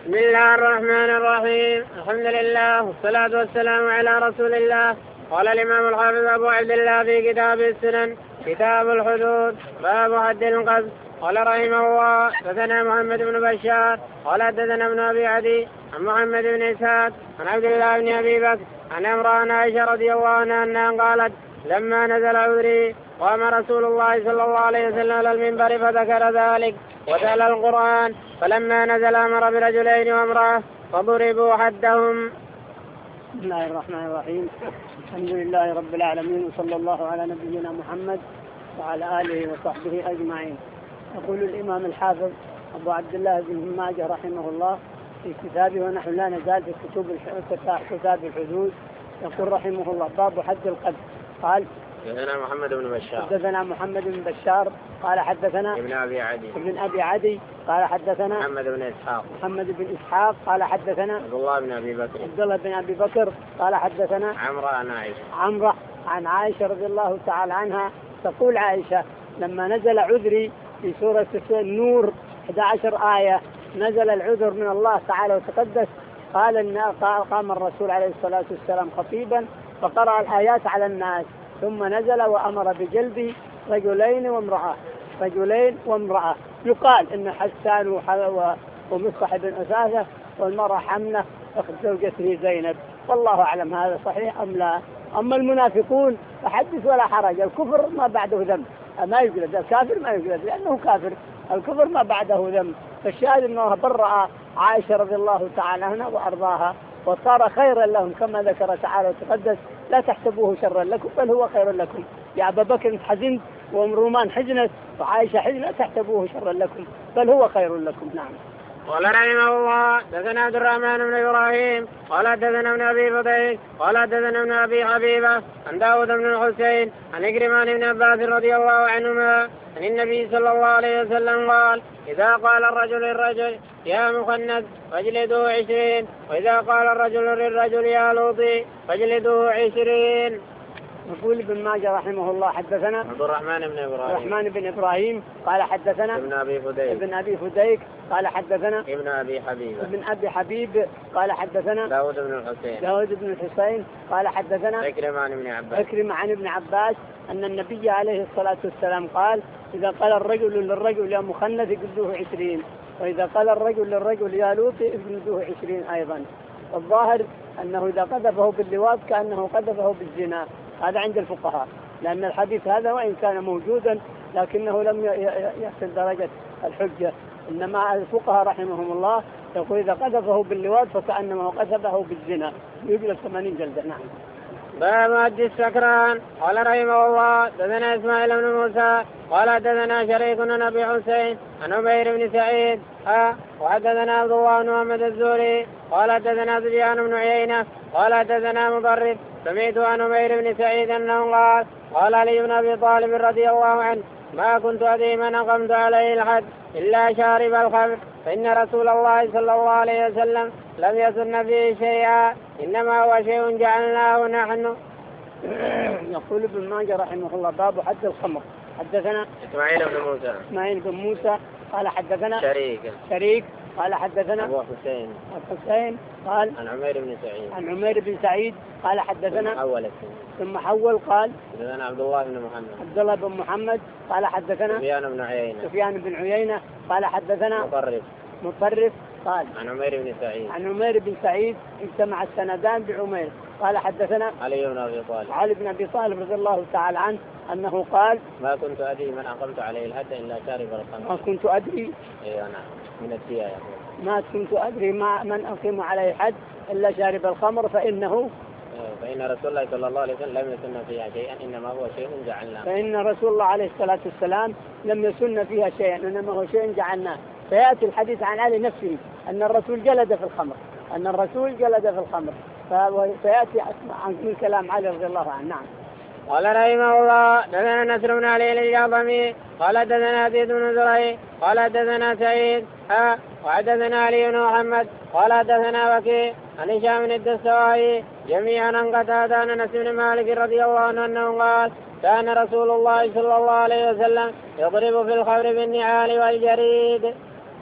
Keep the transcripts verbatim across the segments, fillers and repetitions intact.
بسم الله الرحمن الرحيم. الحمد لله والصلاة والسلام على رسول الله. قال الإمام الحافظ أبو عبد الله في كتاب السنن كتاب الحدود باب حد القذف. قال رحمه الله حدثنا محمد بن بشار قال حدثنا ابن أبي عدي عن محمد بن إسحاق عن عبد الله بن أبي بكر عن امرأة عائشة رضي الله عنها أنها قالت لما نزل عذري قام رسول الله صلى الله عليه وسلم على المنبر فذكر ذلك وتلا القرآن فلما نزل أمر برجلين وامرأة فضربوا حدهم. بسم الله الرحمن الرحيم. الحمد لله رب العالمين وصلى الله على نبينا محمد وعلى آله وصحبه أجمعين. يقول الإمام الحافظ أبو عبد الله بن ماجه رحمه الله في كتابه ونحن لا نزال في كتب كتاب الحدود يقول رحمه الله باب حد القذف. قال حدثنا محمد بن بشار حدثنا محمد بن بشار قال حدثنا ابن أبي عدي ابن أبي عدي قال حدثنا محمد بن إسحاق محمد بن إسحاق قال حدثنا عبد الله بن أبي بكر عبد الله بن أبي بكر قال حدثنا عمرو عن عائشة عمرو عن عائشة رضي الله تعالى عنها تقول عائشة لما نزل عذري في سورة النور إحدى عشرة آية نزل العذر من الله تعالى وتقدس قال إن قام الرسول عليه الصلاة والسلام خطيبا فقرأ الآيات على الناس ثم نزل وأمر بجلب رجلين وامرأة رجلين وامرأة يقال إن حسان ومصطح بن أساسة والمرأة حمنة أخت زوجته زينب والله أعلم هذا صحيح أم لا. أما المنافقون فحدث ولا حرج الكفر ما بعده ذنب ما يجلد الكافر ما يجلد لأنه كافر الكفر ما بعده ذنب. فالشاهد أنه برأ عائشة رضي الله تعالى عنها وأرضاها وصار خيرا لهم كما ذكر تعالى وتقدس لا تحسبوه شرا لكم بل هو خير لكم. يا أبا بكر حزنت وأم رومان حزنت وعائشة حزنت لا تحسبوه شرا لكم بل هو خير لكم. نعم. قال رحمه الله حدثنا عبد الرحمن بن إبراهيم قال حدثنا ابن أبي فضيل قال حدثنا ابن أبي حبيبة عن داود بن الحسين عن إكرمان بن عباس رضي الله عنهما عن النبي صلى الله عليه وسلم قال إذا قال الرجل للرجل يا مخنث فاجلدوه عشرين وإذا قال الرجل للرجل يا لوطي فاجلدوه عشرين. يقول ابن ماجه رحمه الله حدثنا عبد الرحمن بن إبراهيم الرحمن بن إبراهيم قال حدثنا ابن أبي فديك ابن أبي فديك قال حدثنا ابن أبي حبيبة ابن أبي حبيب قال حدثنا داود بن الحسين داود بن الحسين قال حدثنا إكرمان بن عباس إكرم عن ابن عباس أن النبي عليه الصلاة والسلام قال إذا قال الرجل للرجل يا مخنث اجلدوه عشرين وإذا قال الرجل للرجل يا لوطي اجلدوه عشرين أيضا. الظاهر أنه إذا قذفه باللواط كأنه قذفه بالزنا هذا عند الفقهاء لأن الحديث هذا وإن كان موجودا لكنه لم يصل درجة الحجة. إنما الفقهاء رحمهم الله يقول إذا قذفه باللواط فكأنه قذفه بالزنا يجلد ثمانين جلدة. نعم. باب حد السكران. قال رحمه الله حدثنا إسماعيل بن موسى قال حدثنا شريك بن أبي حسين عن عمير بن سعيد ها وحدثنا عبد الله بن محمد الزهري قال حدثنا سفيان بن عيينة قال حدثنا مضرب سمعت عن عمير بن سعيد أنه قال قال علي بن أبي طالب رضي الله عنه ما كنت أدري من أقمت عليه الحد إلا شارب الخمر فإن رسول الله صلى الله عليه وسلم لم يسن فيه شيئا إنما هو شيء جعلناه نحن. يقول ابن ماجه رحمه الله باب حد الخمر. حدثنا إسماعيل بن موسى إسماعيل بن موسى قال حدثنا شريك شريك قال حدثنا أبو حسين الحسين قال عن عمير بن سعيد عن عمير بن سعيد قال حدثنا ثم حول ثم حول قال حدثنا عبد الله بن محمد عبد الله بن محمد قال حدثنا سفيان بن عيينة سفيان بن عيينة قال حدثنا مطرف مطرف قال عن عمير بن سعيد عن عمير بن سعيد اجتمع السندان بعمير قال حدثنا علي بن أبي طالب علي بن أبي طالب رضي الله تعالى عنه أنه قال ما كنت أدري من أقمت عليه الحد إلا شارب الخمر. ما كنت أدري إيه نعم من السياق ما كنت أدري ما من أقيم عليه الحد إلا شارب الخمر فإنه فإن رسول الله صلى الله عليه وسلم لم يسن فيها شيئا إنما هو شيء جعلناه فإن رسول الله عليه الصلاة والسلام لم يسن فيها شيئا إنما هو شيء جعلناه. فيأتي الحديث عن علي نفسه أن الرسول جلد في الخمر أن الرسول جلد في الخمر فيأتي عن كلام علي رضي الله عنه. نعم. قال رحمه الله دثنا نصر بن علي الجاضمي قال دثنا زيد بن زرعي قال دثنا سعيد ها وحدثنا علي بن محمد قال دثنا وكيع عن هشام بن الدستوائي جميعا عن قتادة عن أنس بن مالك رضي الله عنه أنه قال كان رسول الله صلى الله عليه وسلم يضرب في الخمر بالنعال والجريد.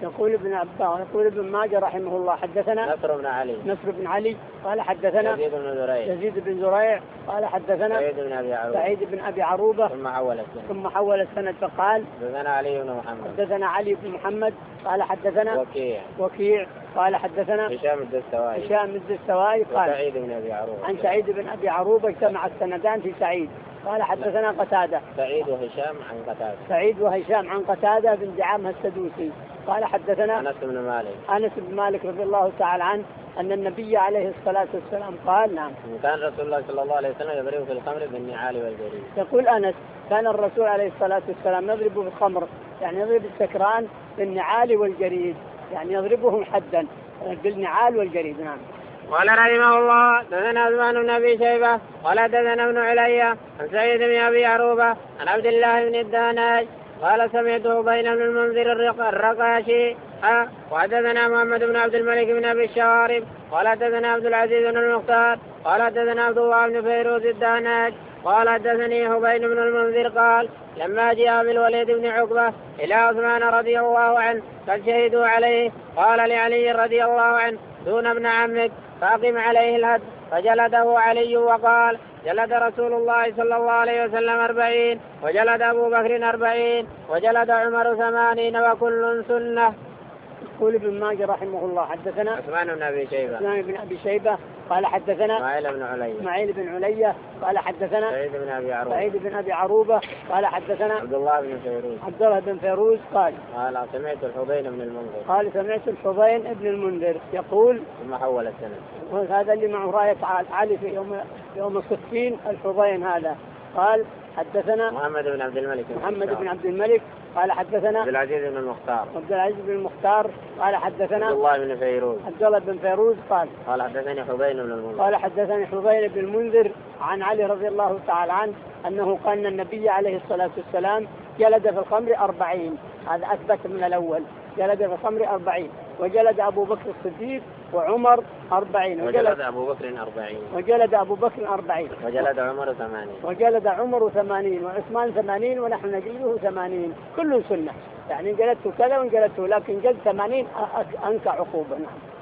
يقول ابن عباس يقول ابن ماجه رحمه الله حدثنا نصر بن علي نصر بن علي قال حدثنا يزيد بن زريع يزيد بن زريع قال حدثنا سعيد بن أبي عروبة سعيد بن أبي عروبة ثم حول السند ثم حول السند فقال حدثنا علي بن محمد حدثنا علي بن محمد قال حدثنا وكيع وكيع قال حدثنا هشام الدستوائي هشام الدستوائي قال سعيد بن أبي عروبة عن سعيد بن أبي عروبة اجتمع السندان في سعيد قال حدثنا قتادة سعيد وهشام عن قتادة سعيد وهشام عن قتادة بن دعامة السدوسي قال حدثنا أنس بن مالك أنس بن مالك رضي الله تعالى عنه أن النبي عليه الصلاة والسلام قال نعم كان رسول الله صلى الله عليه وسلم يضرب في الخمر بالنعال والجريد. يقول أنس كان الرسول عليه الصلاة والسلام يضرب بالخمر يعني يضرب السكران بالنعال والجريد يعني يضربهم حدا بالنعال والجريد. نعم. قال رحمه الله دثنا عثمان بن ابي شيبه قال دثنا ابن علي عن سعيد بن ابي عروبه عن عبد الله بن الداناج قال سمعته بين بن المنذر الرقاشي ها وحدثنا محمد بن عبد الملك بن ابي الشوارب قال حدثنا عبد العزيز بن المختار قال حدثنا عبد الله بن فيروز الداناج قال حدثني حبين بن المنذر قال لما جاء بالوليد بن عقبه الى عثمان رضي الله عنه قد شهدوا عليه قال لعلي رضي الله عنه دون ابن عمك فاقم عليه الهد فجلده علي وقال جلد رسول الله صلى الله عليه وسلم أربعين وجلد أبو بكر أربعين وجلد عمر ثمانين وكل سنة. يقول ابن ماجه رحمه الله حدثنا عثمان بن أبي شيبة عثمان بن أبي شيبة قال حدثنا إسماعيل بن علي إسماعيل بن علية قال حدثنا سعيد بن أبي عروبة سعيد بن أبي عروبة قال حدثنا عبد الله بن فيروز عبد الله بن فيروز قال قال سمعت الحبين بن المنذر قال سمعت الحبين بن المنذر يقول ثم حول السند هذا اللي معه راية علي في يوم يوم الصفين الحبين هذا قال حدثنا محمد بن عبد الملك محمد بن عبد الملك قال حدثنا عبد العزيز بن المختار عبد العزيز بن المختار قال حدثنا عبد الله بن فيروز عبد الله بن فيروز قال قال حدثني حبين بن المنذر قال حدثني حبين بن المنذر عن علي رضي الله تعالى عنه أنه قال أن النبي عليه الصلاة والسلام جلد في الخمر أربعين هذا أثبت من الأول جلد في الخمر أربعين وجلد أبو بكر الصديق وعمر أربعين وجلد أبو بكر أربعين وجلد أبو بكر أربعين وجلد عمر ثمانين وجلد عمر ثمانين وعثمان ثمانين ونحن نجلده ثمانين كل سنة يعني جلدته كذا وجلدته لكن جلد ثمانين أنكى عقوبة.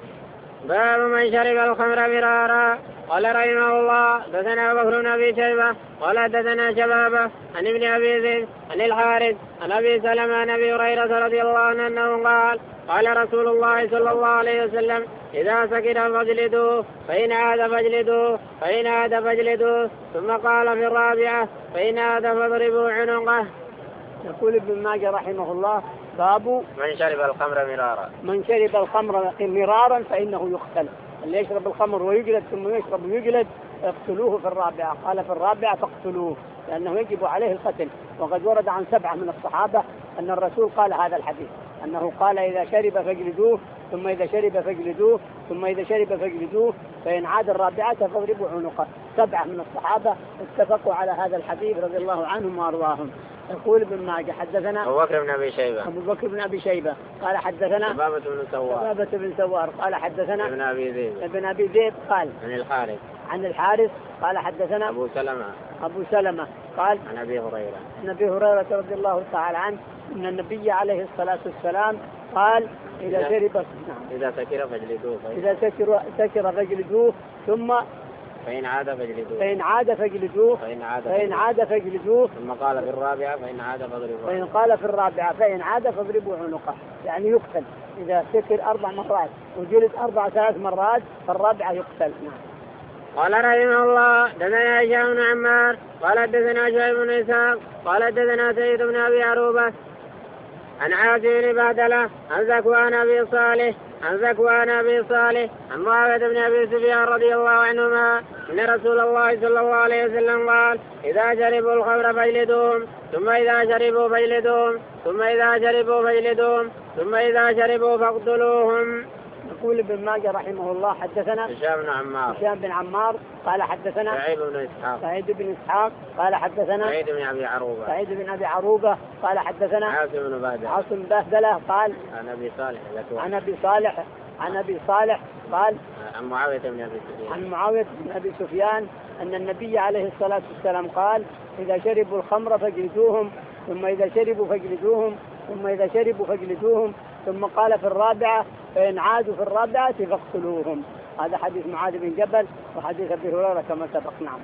باب من شرب الخمر مرارا قال رحمه الله دثنا أبو بكر بن أبي شيبة قال دثنا شبابه عن ابن أبي زيد عن الحارث عن أبي سلمة عن أبي هريرة رضي الله عنه أنه قال قال رسول الله صلى الله عليه وسلم إذا سكر فاجلدوه فإن عاد فاجلدوه فإن عاد فاجلدوه ثم قال في الرابعة فإن عاد فاضربوا عنقه. يقول ابن ماجه رحمه الله باب من شرب الخمر مرارا من شرب الخمر مرارا فإنه يقتل اللي يشرب الخمر ويجلد ثم يشرب ويجلد اقتلوه في الرابعة قال في الرابعة فاقتلوه لأنه يجب عليه القتل. وقد ورد عن سبعة من الصحابة أن الرسول قال هذا الحديث أنه قال إذا شرب فاجلدوه ثم إذا شرب فاجلدوه ثم إذا شرب فاجلدوه فإن عاد الرابعة فاضربوا عنقه. سبعة من الصحابة اتفقوا على هذا الحديث رضي الله عنهم وأرضاهم. يقول ابن ماجه حدثنا أبو بكر بن أبي شيبة أبو بكر بن أبي شيبة قال حدثنا شبابة بن سوار شبابة بن سوار قال حدثنا ابن أبي زيد ابن أبي زيد قال عن الحارث عن الحارث قال حدثنا أبو سلمة أبو سلمة قال عن أبي هريرة عن أبي هريرة رضي الله تعالى عنه أن النبي عليه الصلاة والسلام قال إذا شرب نعم إذا سكر فاجلدوه إذا سكر سكر فاجلدوه ثم فإن عاد فاجلدوه فإن عاد فاجلدوه فإن عاد فإن عاد فاجلدوه ثم قال في الرابعة فإن عاد فاضربوه فإن قال في الرابعة فإن عاد فاضربوا عنقه يعني يقتل. إذا سكر أربع مرات وجلد أربع ثلاث مرات فالرابعة يقتل. نعم. قال رحمه الله دثنا هشام بن عمار قال دثنا شعيب بن إسحاق قال دثنا سيد بن أبي عروبة عن عاصم بن بهدلة عن ذكوان أبي صالح عن ذكوان أبي صالح عن معاوية بن أبي سفيان رضي الله عنهما أن رسول الله صلى الله عليه وسلم قال إذا شربوا الخمر فاجلدوهم ثم إذا شربوا فاجلدوهم ثم إذا شربوا فاجلدوهم ثم إذا شربوا فاقتلوهم. يقول ابن ماجه رحمه الله حدثنا هشام بن عمار هشام بن عمار قال حدثنا سعيد بن إسحاق سعيد بن إسحاق قال حدثنا سعيد بن أبي عروبة سعيد بن أبي عروبة قال حدثنا عاصم بن بهدلة عاصم بن بهدلة قال عن أبي صالح عن أبي صالح عن أبي صالح قال عن معاوية بن أبي سفيان عن معاوية بن أبي سفيان أن النبي عليه الصلاة والسلام قال إذا شربوا الخمر فاجلدوهم ثم إذا شربوا فاجلدوهم ثم إذا شربوا فاجلدوهم ثم قال في الرابعة فإن عادوا في الرابعة فاقتلوهم. هذا حديث معاذ بن جبل وحديث أبي هريرة كما سبق. نعم.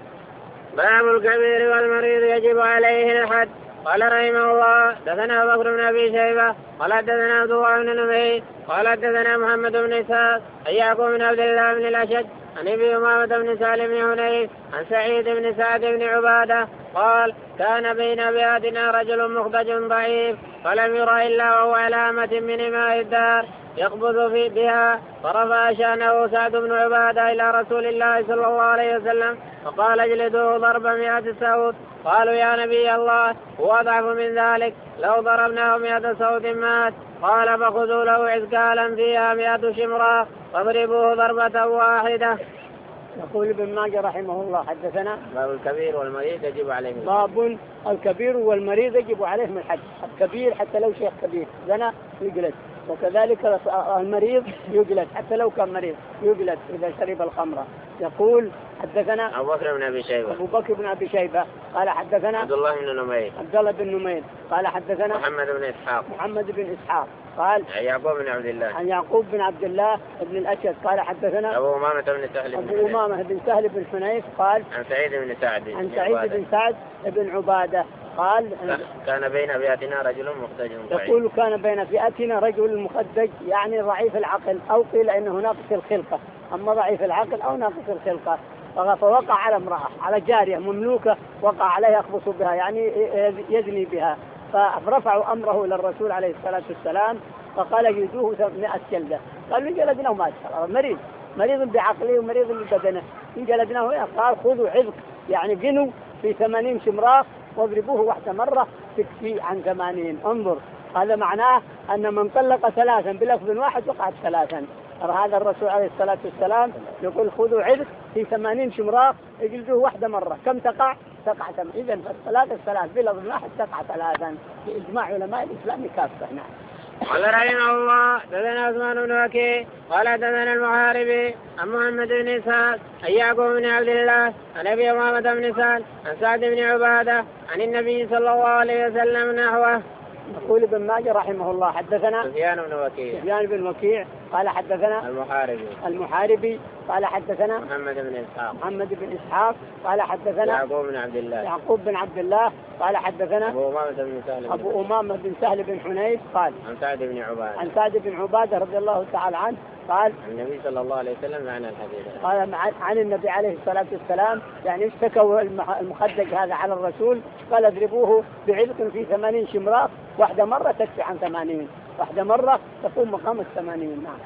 باب الكبير والمريض يجب عليه الحد. قال رحمه الله دثنا بكر بن ابي شيبه قال دثنا عبد الله بن نمير قال دثنا محمد بن اسحاق عن يعقوب بن عبد الله بن الاشج عن ابي امامه بن سالم بن حنيف عن سعيد بن سعد بن عباده قال كان بين ابياتنا رجل مخبج ضعيف فلم يرى الا وهو على امة من اماء الدار يقبض في بها فرفع شانه سعد بن عباده الى رسول الله صلى الله عليه وسلم فقال اجلدوه ضرب مئة سوط. قالوا يا نبي الله هو أضعف من ذلك لو ضربناه مئة صوت مات. قال فخذوا له عسكالا فيها مئة شمراء فاضربوه ضربة واحدة. يقول ابن ماجه رحمه الله حدثنا باب الكبير والمريض يجب عليه باب الكبير والمريض يجب عليهم الحد. الكبير حتى لو شيخ كبير زنا يجلد، وكذلك المريض يجلد حتى لو كان مريض يجلد إذا شرب الخمر. يقول حدثنا أبو بكر بن أبي شيبة أبو بكر بن أبي شيبة قال حدثنا عبد الله بن نمير عبد الله بن نمير قال حدثنا محمد بن إسحاق محمد بن إسحاق قال عن يعقوب بن عبد الله عن يعقوب بن عبد الله بن الأشد قال حدثنا أبو أمامة بن سهل بن أبو أمامة بن سهل بن حنيف قال عن سعيد بن سعد عن سعيد بن سعد بن عبادة قال كان بين فئتنا رجل مخدج ضعيف. يقول كان بين فئتنا رجل مخدج يعني ضعيف العقل، أو قيل إنه ناقص الخلقة، أما ضعيف العقل أو ناقص الخلقة. فوقع على امرأة على جارية مملوكة وقع عليها يخبص بها يعني يزني بها، فرفعوا أمره إلى الرسول عليه الصلاة والسلام فقال يجلدوه مئة جلدة. قالوا جلدناه ما أشهر مريض مريض بعقله ومريض ببدنه إن جلدناه. قال خذوا عذق يعني جنوا في ثمانين شمراخ واضربوه واحدة مرة تكفي عن ثمانين. انظر هذا معناه أن من طلق ثلاثا بلفظ واحد وقعت ثلاثا. هذا الرسول عليه الصلاة والسلام يقول خذوا عذق في ثمانين شمراخ يجلدوه واحدة مرة. كم تقع؟ تقع ثمانين. إذن فالثلاث الثلاث بلفظ واحد تقع ثلاثا بإجماع علماء الإسلام كافة. نعم. قال رحمه الله دثنا عثمان بن وكيع قال دثنا المحاربي عن محمد بن اسحاق عن يعقوب بن عبد الله عن ابي امامه بن سعد عن سعد بن عباده عن النبي صلى الله عليه وسلم نحوه. يقول ابن ماجه رحمه الله حدثنا سفيان بن وكيع سفيان بن وكيع قال حدثنا المحاربي المحاربي قال حدثنا محمد بن اسحاق محمد بن اسحاق قال حدثنا يعقوب بن عبد الله يعقوب بن عبد الله قال حدثنا ابو امامه بن سهل ابو امامه بن سهل بن حنيف قال عن سعد بن عباده عن سعد بن عباده رضي الله تعالى عنه قال النبي صلى الله عليه وسلم معنى الحديث قال عن النبي عليه الصلاة والسلام يعني اشتكوا المخدج هذا على الرسول قال اضربوه بعلق في ثمانين شمراخ واحدة مرة تكفي عن ثمانين واحدة مرة تقوم مقام الثمانين. نعم.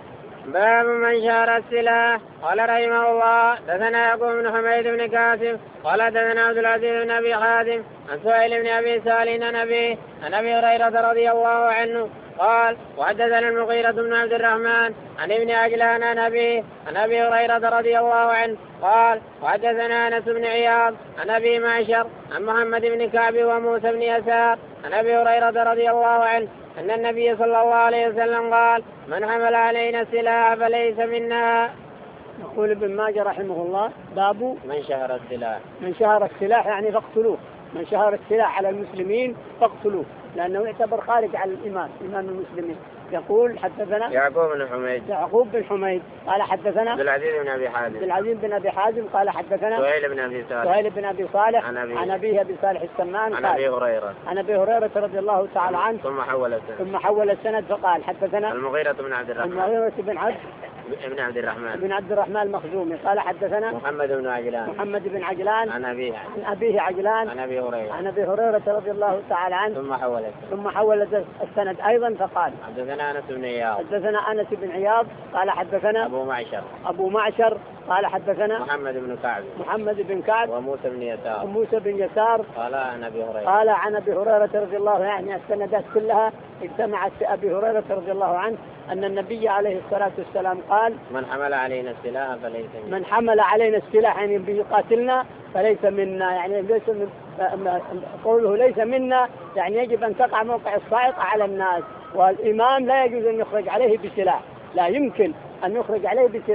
باب من شار السلاح. قال رحمه الله دثنا يعقوب بن حميد بن كاسم قال دثنا عبد العزيز بن ابي حازم عن سهيل بن ابي سالم عن ابي عن ابي هريره رضي الله عنه قال وحدثنا المغيرة بن عبد الرحمن عن ابن عجلان عن ابي عن ابي هريره رضي الله عنه قال وحدثنا انس بن عياض عن ابي معشر عن محمد بن كعب وموسى بن يسار عن ابي هريره رضي الله عنه أن النبي صلى الله عليه وسلم قال من حمل علينا السلاح فليس منا. يقول ابن ماجه رحمه الله باب من شهر السلاح من شهر السلاح يعني فاقتلوه. من شهر السلاح على المسلمين فاقتلوه لأنه يعتبر خارج على الإمام إمام المسلمين. يقول حدثنا يعقوب بن حميد يعقوب بن حميد قال حدثنا عبد العزيز بن ابي حازم عبد العزيز بن ابي حازم قال حدثنا سهيل بن ابي صالح سهيل بن ابي صالح عن ابي عن ابيه ابي صالح السمان عن ابي هريره عن ابي هريره رضي الله تعالى عنه ثم حول السند ثم حول السند فقال حدثنا المغيرة بن عبد الرحمن المغيرة بن عبد ابن عبد الرحمن بن عبد الرحمن المخزومي قال حدثنا محمد بن عجلان محمد بن عجلان عن ابيه عن ابيه عجلان عن ابي هريره عن ابي هريره رضي الله تعالى عنه ثم حول السند ثم حول السند ايضا فقال حدثنا انس بن عياض حدثنا انس بن عياض قال حدثنا ابو معشر ابو معشر قال حدثنا محمد بن كعب محمد بن كعب وموسى بن يسار وموسى بن يسار قال عن ابي هريره قال عن ابي هريره رضي الله عنه يعني السندات كلها اجتمعت في ابي هريره رضي الله عنه ان النبي عليه الصلاه والسلام قال من حمل علينا السلاح فليس منا. من حمل علينا السلاح يعني بيقاتلنا فليس منا يعني ليس من قوله ليس منا يعني يجب ان تقع موقع الصاعقه على الناس، والامام لا يجوز ان يخرج عليه بسلاح، لا يمكن ان يخرج عليه بسلاح،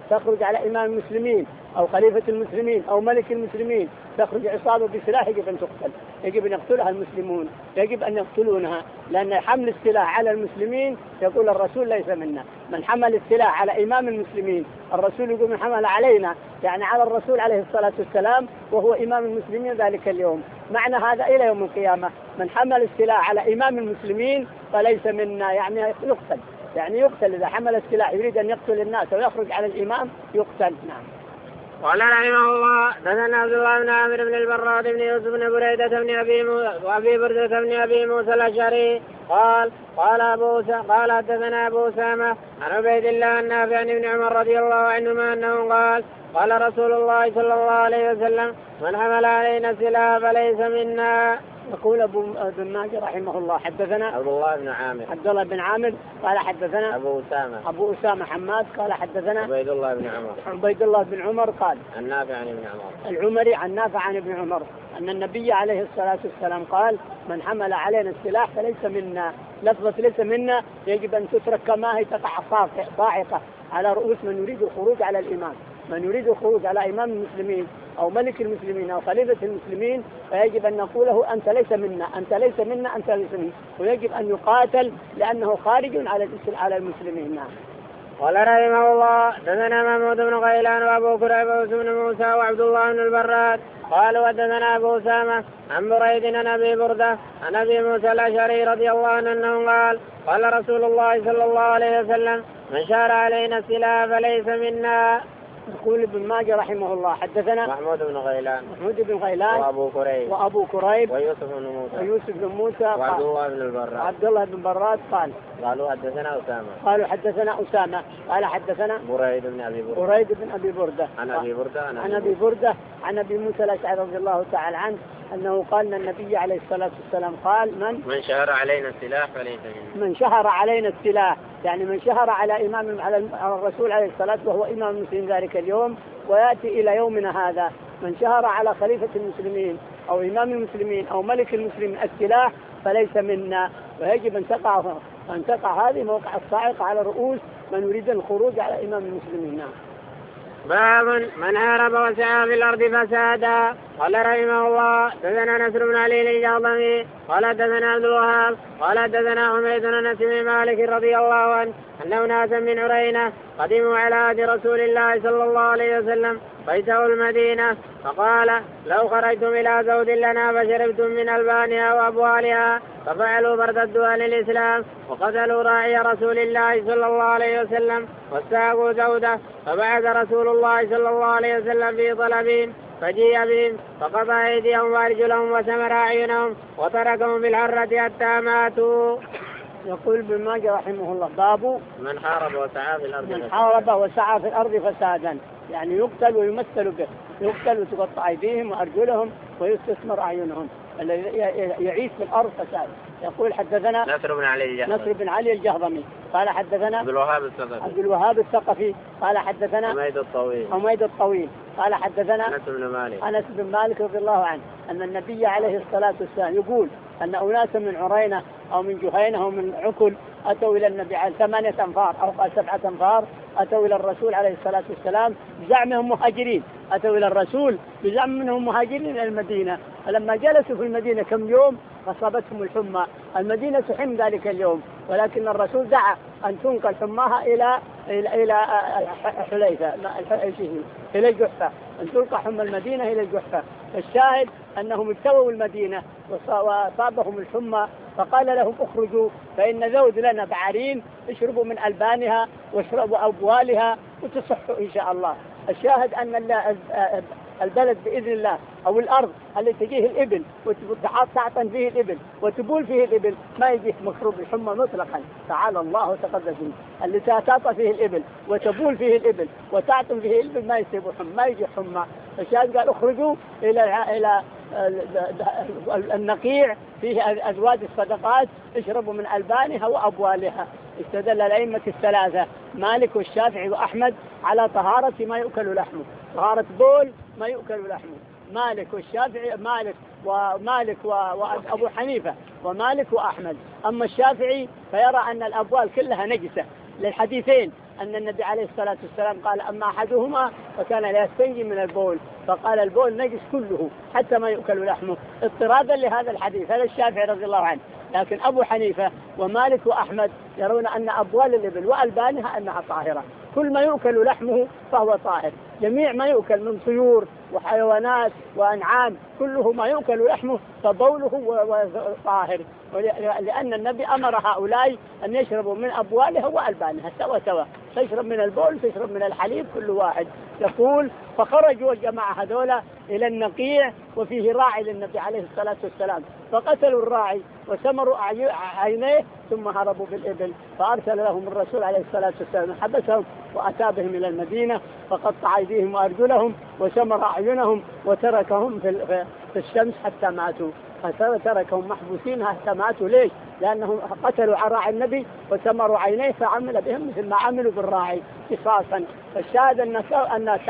تخرج على إمام المسلمين أو خليفة المسلمين أو ملك المسلمين، تخرج عصابة بسلاح، يجب أن تقتل، يجب أن يقتلها المسلمون، يجب أن يقتلونها، لأن حمل السلاح على المسلمين يقول الرسول ليس منا. من حمل السلاح على إمام المسلمين الرسول يقول من حمل علينا، يعني على الرسول عليه الصلاة والسلام وهو إمام المسلمين ذلك اليوم. معنى هذا إلى يوم القيامة من حمل السلاح على إمام المسلمين فليس منا، يعني يقتل، يعني يقتل إذا حمل السلاح يريد أن يقتل الناس ويخرج على الإمام يقتل. نعم. قال رحمه الله دثنا عبد الله بن عامر بن البراد بن يوسف بن بريدة بن أبي وأبي بردة بن أبي موسى الأشعري قال قال أبو قال حدثنا أبو أسامة عن عبيد الله النافع عن ابن عمر رضي الله عنهما أنه قال قال رسول الله صلى الله عليه وسلم من حمل علينا السلاح فليس منا. يقول ابو بن ماجه رحمه الله حدثنا عبد الله بن عامر عبد الله بن عامر قال حدثنا ابو اسامه ابو اسامه حماد قال حدثنا عبيد الله بن عمر عبيد الله بن عمر قال النافع عن ابن عمر العمري عن نافع عن ابن عمر ان النبي عليه الصلاه والسلام قال من حمل علينا السلاح فليس منا. لفظه ليس منا يجب ان تترك كما هي، تقع صاعقه على رؤوس من يريد الخروج على الامام، من يريد الخروج على إمام المسلمين أو ملك المسلمين أو خليفة المسلمين فيجب أن نقوله أنت ليس منا، أنت ليس منا، أنت ليس منا، ويجب أن يقاتل لأنه خارج على على المسلمين. نعم. قال رحمه الله دثنا محمود بن غيلان وابو كريب بن موسى وعبد الله بن البراد قالوا ودثنا ابو اسامه عن بريد عن ابي برده عن ابي موسى الاشعري رضي الله عنه انه قال قال رسول الله صلى الله عليه وسلم من شار علينا السلاح فليس منا. يقول ابن ماجه رحمه الله حدثنا محمود بن غيلان محمود بن غيلان وابو كريب وابو كريب ويوسف بن موسى ويوسف بن موسى وعبد الله بن البراد عبد الله بن براد قال قالوا حدثنا اسامه قالوا حدثنا اسامه قال حدثنا بريد بن ابي برده بريد بن ابي برده عن ابي برده عن ابي برده عن ابي موسى الاشعري رضي الله تعالى عنه انه قال ان النبي عليه الصلاه والسلام قال من من شهر علينا السلاح فليس منا. من شهر علينا السلاح يعني من شهر على امام على الرسول عليه الصلاه وهو امام المسلمين ذلك اليوم وياتي الى يومنا هذا، من شهر على خليفه المسلمين او امام المسلمين او ملك المسلمين السلاح فليس منا، ويجب ان تقع ان تقع هذه موقع الصاعقه على رؤوس من يريد الخروج على امام المسلمين. نعم. باب من هرب وسعى في الارض فسادا. قال رحمه الله دثنا نصر بن علي الجهضمي قال دثنا عبد الوهاب قال دثنا حميد بن انس بن مالك رضي الله عنه انه ناسا من عرينه قدموا على عهد رسول الله صلى الله عليه وسلم بيته المدينه فقال لو خرجتم الى زود لنا فشربتم من البانها وابوالها ففعلوا فارتدوا عن الاسلام وقتلوا راعي رسول الله صلى الله عليه وسلم واستاقوا زوده فبعث رسول الله صلى الله عليه وسلم في طلبهم فجيء بهم فقطع ايديهم وارجلهم وسمر اعينهم وتركهم في الحرة حتى ماتوا. يقول ابن ماجه رحمه الله باب من حارب وسعى في الارض من حارب وسعى في الارض فسادا، يعني يقتل ويمثل به، يقتل وتقطع ايديهم وارجلهم ويستثمر اعينهم، الذي يعيش في الارض فساد. يقول حدثنا نصر بن علي الجهضمي نصر بن علي الجهضمي قال حدثنا عبد الوهاب الثقفي عبد الوهاب الثقفي قال حدثنا حميد الطويل حميد الطويل قال حدثنا انس بن مالك انس بن مالك رضي الله عنه ان النبي عليه الصلاه والسلام يقول ان اناسا من عرينه او من جهينه او من عكل اتوا الى النبي عليه ثمانيه انفار او سبعه انفار، اتوا الى الرسول عليه الصلاه والسلام بزعمهم مهاجرين، اتوا الى الرسول بزعم منهم مهاجرين الى المدينه، فلما جلسوا في المدينه كم يوم اصابتهم الحمى، المدينه تحم ذلك اليوم، ولكن الرسول دعا ان تنقل حماها الى الى الى حليفه الى الجحفه، ان تلقى حمى المدينه الى الجحفه. الشاهد انهم اتوا المدينه واصابهم الحمى فقال لهم اخرجوا فان ذود لنا بعارين اشربوا من البانها واشربوا ابوالها وتصحوا ان شاء الله. الشاهد ان البلد باذن الله او الارض التي تجيه الابل وتعطن فيه الابل وتبول فيه الابل ما يجيه مشروب الحمى مطلقا، تعالى الله وتقدس، اللي تعطى فيه الابل وتبول فيه الابل وتعطن فيه الابل ما يصيب حمى، ما يجي حمى. الشاهد قال اخرجوا الى الى النقيع فيه ازواج الصدقات اشربوا من البانها وابوالها. استدل الائمه الثلاثه مالك والشافعي واحمد على طهاره ما يؤكل لحمه، طهاره بول ما يؤكل لحمه، مالك والشافعي مالك ومالك وابو حنيفه ومالك واحمد. اما الشافعي فيرى ان الابوال كلها نجسه للحديثين، أن النبي عليه الصلاة والسلام قال أما أحدهما فكان لا يستنجي من البول، فقال البول نجس كله حتى ما يؤكل لحمه اضطرادا لهذا الحديث. هذا الشافعي رضي الله عنه. لكن أبو حنيفة ومالك وأحمد يرون أن أبوال الإبل وألبانها أنها طاهرة، كل ما يؤكل لحمه فهو طاهر، جميع ما يؤكل من طيور وحيوانات وأنعام كله ما يؤكل لحمه فبوله طاهر، لأن النبي أمر هؤلاء أن يشربوا من أبوالها وألبانها سوا سوا، تشرب من البول تشرب من الحليب كل واحد. يقول فخرجوا الجماعة هذولا إلى النقيع وفيه راعي للنبي عليه الصلاة والسلام، فقتلوا الراعي وسمروا عينيه ثم هربوا بالإبل، فأرسل لهم الرسول عليه الصلاة والسلام حبسهم وأتى بهم إلى المدينة فقطع أيديهم وأرجلهم وسمر أعينهم وتركهم في الشمس حتى ماتوا، فتركهم محبوسين حتى ماتوا. ليش؟ لأنهم قتلوا راعي النبي وسمروا عينيه فعمل بهم مثل ما عملوا بالراعي قصاصا. فالشاهد أن أن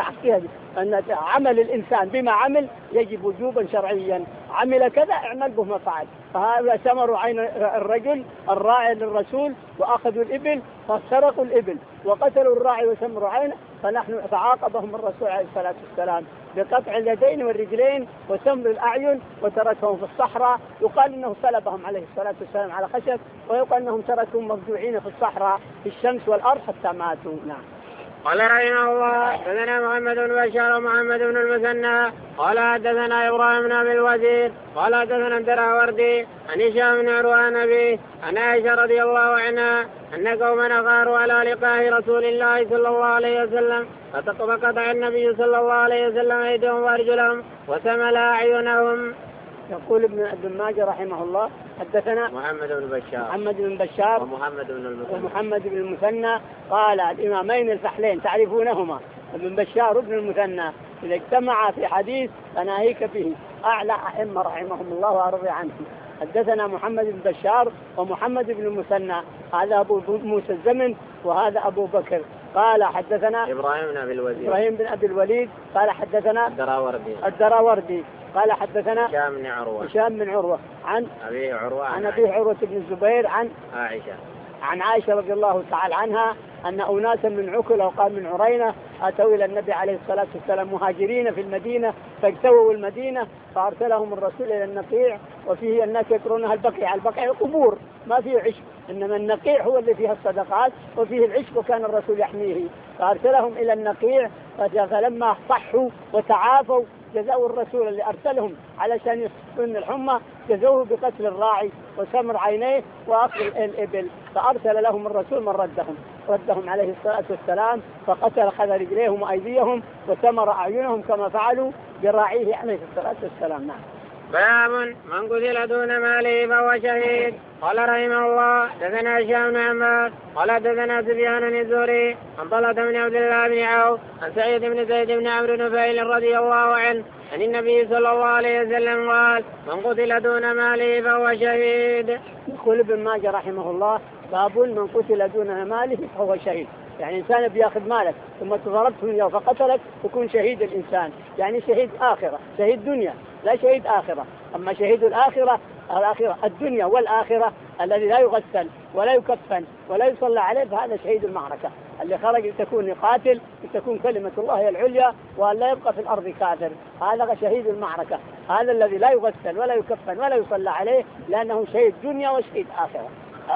أن عمل الإنسان بما عمل يجب وجوبا شرعيا، عمل كذا اعمل به ما فعل. فهؤلاء سمروا عين الرجل الراعي للرسول وأخذوا الإبل فسرقوا الإبل وقتلوا الراعي وسمروا عينه، فنحن فعاقبهم الرسول عليه الصلاة والسلام بقطع اليدين والرجلين وسمر الأعين وتركهم في الصحراء. يقال إنه سلبهم عليه الصلاة والسلام على خشب، ويقال أنهم تركهم مفجوعين في الصحراء في الشمس والأرض حتى ماتوا. نعم. قال رحمه الله حدثنا محمد بن بشار ومحمد بن المثنى قال حدثنا إبراهيم بن أبي الوزير قال حدثنا الدراوردي عن هشام بن عروة عن أبيه عن عائشة رضي الله عنها أن قوما أغاروا على لقاء رسول الله صلى الله عليه وسلم فقطع النبي صلى الله عليه وسلم أيديهم وأرجلهم وسمل أعينهم. يقول ابن ماجه رحمه الله حدثنا محمد بن بشار محمد بن بشار ومحمد بن المثنى ومحمد بن المثنى قال الإمامين الفحلين تعرفونهما ابن بشار وابن المثنى إذا اجتمعا في حديث فناهيك به أعلى أئمة رحمهم الله وأرضي عنهم. حدثنا محمد بن بشار ومحمد بن المثنى هذا أبو موسى الزمن وهذا أبو بكر. قال حدثنا إبراهيم بن أبي الوليد إبراهيم بن أبي الوليد قال حدثنا الدراوردي الدراوردي قال حدثنا هشام بن عروة هشام بن عروة عن أبي عروة عن أبي عروة بن الزبير عن عائشة عن عائشة رضي الله تعالى عنها أن أناسا من عكل أو قال من عرينة أتوا إلى النبي عليه الصلاة والسلام مهاجرين في المدينة فاجتووا المدينة فأرسلهم الرسول إلى النقيع، وفيه الناس يكرونها البقيع، البقيع قبور ما فيه عشب، إنما النقيع هو اللي فيها الصدقات وفيه العشب وكان الرسول يحميه، فأرسلهم إلى النقيع فلما صحوا وتعافوا جزاوا الرسول اللي أرسلهم علشان يصفون الحمى جزوه بقتل الراعي وسمر عينيه وأكل الإبل، فأرسل لهم الرسول من ردهم ردهم عليه الصلاة والسلام فقتل خذ رجليهم وأيديهم وسمر أعينهم كما فعلوا براعيه عليه الصلاة والسلام. نعم. باب من قتل دون ماله فهو شهيد. قال رحمه الله حدثنا هشام بن عمار قال حدثنا سفيان الزهري عن طلحة بن عبد الله بن عوف عن سعيد بن زيد بن عمرو بن نفيل رضي الله عنه عن النبي صلى الله عليه وسلم قال من قتل دون ماله فهو شهيد. يقول ابن ماجه رحمه الله باب من قتل دون ماله فهو شهيد، يعني إنسان بياخذ مالك ثم تضربت من يوم فقتلك تكون شهيد الإنسان، يعني شهيد آخرة، شهيد دنيا لا شهيد آخرة. أما شهيد الآخرة الآخرة الدنيا والآخرة الذي لا يغسل ولا يكفن ولا يصلى عليه فهذا شهيد المعركة اللي خرج لتكون يقاتل لتكون كلمة الله هي العليا وأن لا يبقى في الأرض كافر، هذا شهيد المعركة، هذا الذي لا يغسل ولا يكفن ولا يصلى عليه لأنه شهيد دنيا وشهيد آخرة.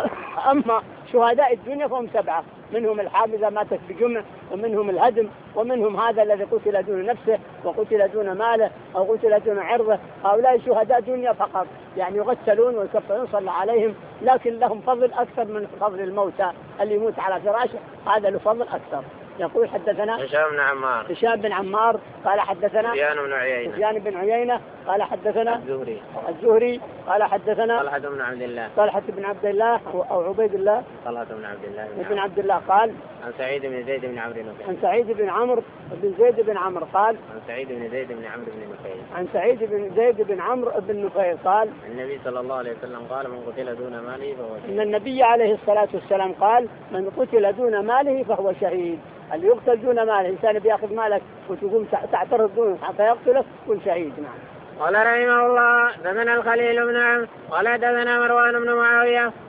أما شهداء الدنيا فهم سبعة، منهم الحامزة ماتت بجمع، ومنهم الهدم، ومنهم هذا الذي قتل دون نفسه وقتل دون ماله أو قتل دون عرضه، هؤلاء شهداء دنيا فقط، يعني يغسلون ويكفرون صلى عليهم لكن لهم فضل أكثر من فضل الموتى اللي يموت على فراشه، هذا له فضل أكثر. يقول حدثنا هشام بن عمار هشام بن عمار قال حدثنا سفيان بن عيينة سفيان بن عيينة قال حدثنا الزهري الزهري قال حدثنا طلحة بن عبد الله طلحة بن عبد الله أو عبيد الله طلحة بن عبد الله بن عبد الله قال عن سعيد بن زيد بن عمرو بن نفيل عن سعيد بن عمرو بن زيد بن عمرو قال عن سعيد بن زيد بن عمرو بن نفيل عن سعيد بن زيد بن عمرو بن نفيل قال النبي صلى الله عليه وسلم قال من قتل دون ماله فهو شهيد. إن النبي عليه الصلاة والسلام قال من قتل دون ماله فهو شهيد، اللي يقتل دون ماله إنسان بيأخذ مالك وتقوم تعترض دونه حتى يقتلك كل شهيد. نعم. قال رحمه الله دثنا الخليل بن عمرو قال دثنا مروان بن معاوية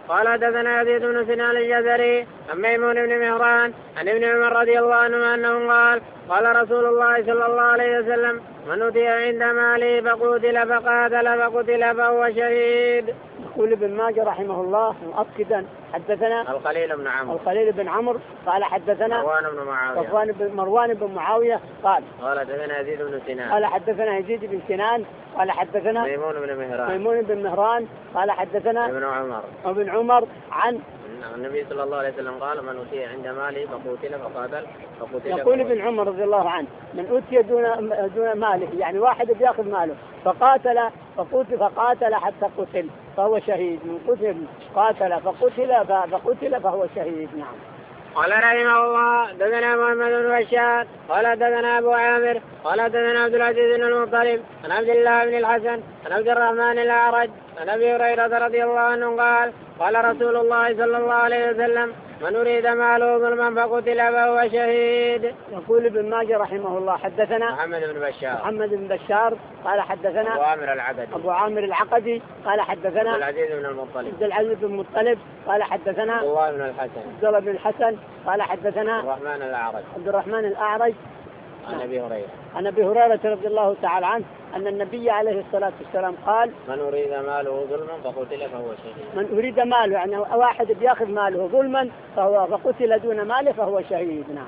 قال حدثنا يزيد بن سنان الجزري عن ميمون بن مهران عن ابن عمر رضي الله عنهما أنه قال قال رسول الله صلى الله عليه وسلم من أوتي عند ماله فقتل فقاتل فقتل فهو شهيد. يقول ابن ماجه رحمه الله مؤكدا حدثنا الخليل بن عمرو الخليل بن عمرو قال حدثنا مروان بن معاوية صفوان بن مروان بن معاوية قال قال حدثنا يزيد بن سنان قال حدثنا يزيد بن سنان قال حدثنا ميمون بن مهران ميمون بن مهران قال حدثنا ابن عمر ابن عمر عن النبي صلى الله عليه وسلم قال من أوتي عند ماله فقتل فقاتل فقتل. يقول ابن عمر رضي الله عنه من أوتي دون دون ماله يعني واحد بياخذ ماله فقاتل فقتل فقاتل حتى قتل فهو شهيد. من قتل قاتل فقتل فقتل فهو شهيد. نعم. قال رحمه الله دثنا محمد بن بشار قال دثنا أبو عامر قال دثنا عبد العزيز بن المطلب عن عبد الله بن الحسن عن عبد الرحمن الأعرج عن أبي هريرة رضي الله عنه قال قال رسول الله صلى الله عليه وسلم من أريد ماله ظلما فقتل فهو شهيد. يقول ابن ماجه رحمه الله حدثنا محمد بن بشار محمد بن بشار قال حدثنا أبو عامر العقدي أبو عامر العقدي قال حدثنا عبد العزيز بن المطلب عبد العزيز بن المطلب قال حدثنا عبد الله بن الحسن عبد الله بن الحسن قال حدثنا عبد الرحمن الأعرج عبد الرحمن الأعرج عن أبي هريرة عن أبي هريرة رضي الله تعالى عنه أن النبي عليه الصلاة والسلام قال من أريد ماله ظلما فقتل فهو شهيد. من أريد ماله يعني واحد بياخذ ماله ظلما فهو فقتل دون ماله فهو شهيد. نعم.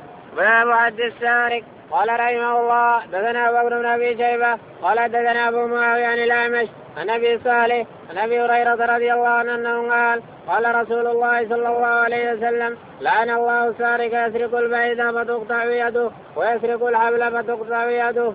باب حد السارق. قال رحمه الله دثنا أبو بكر بن أبي شيبة قال دثنا أبو معاوية عن الأعمش عن أبي صالح عن أبي هريرة رضي الله عنه أنه قال قال رسول الله صلى الله عليه وسلم لعن الله السارق يسرق البعيد فتقطع يده ويسرق الحبل فتقطع يده.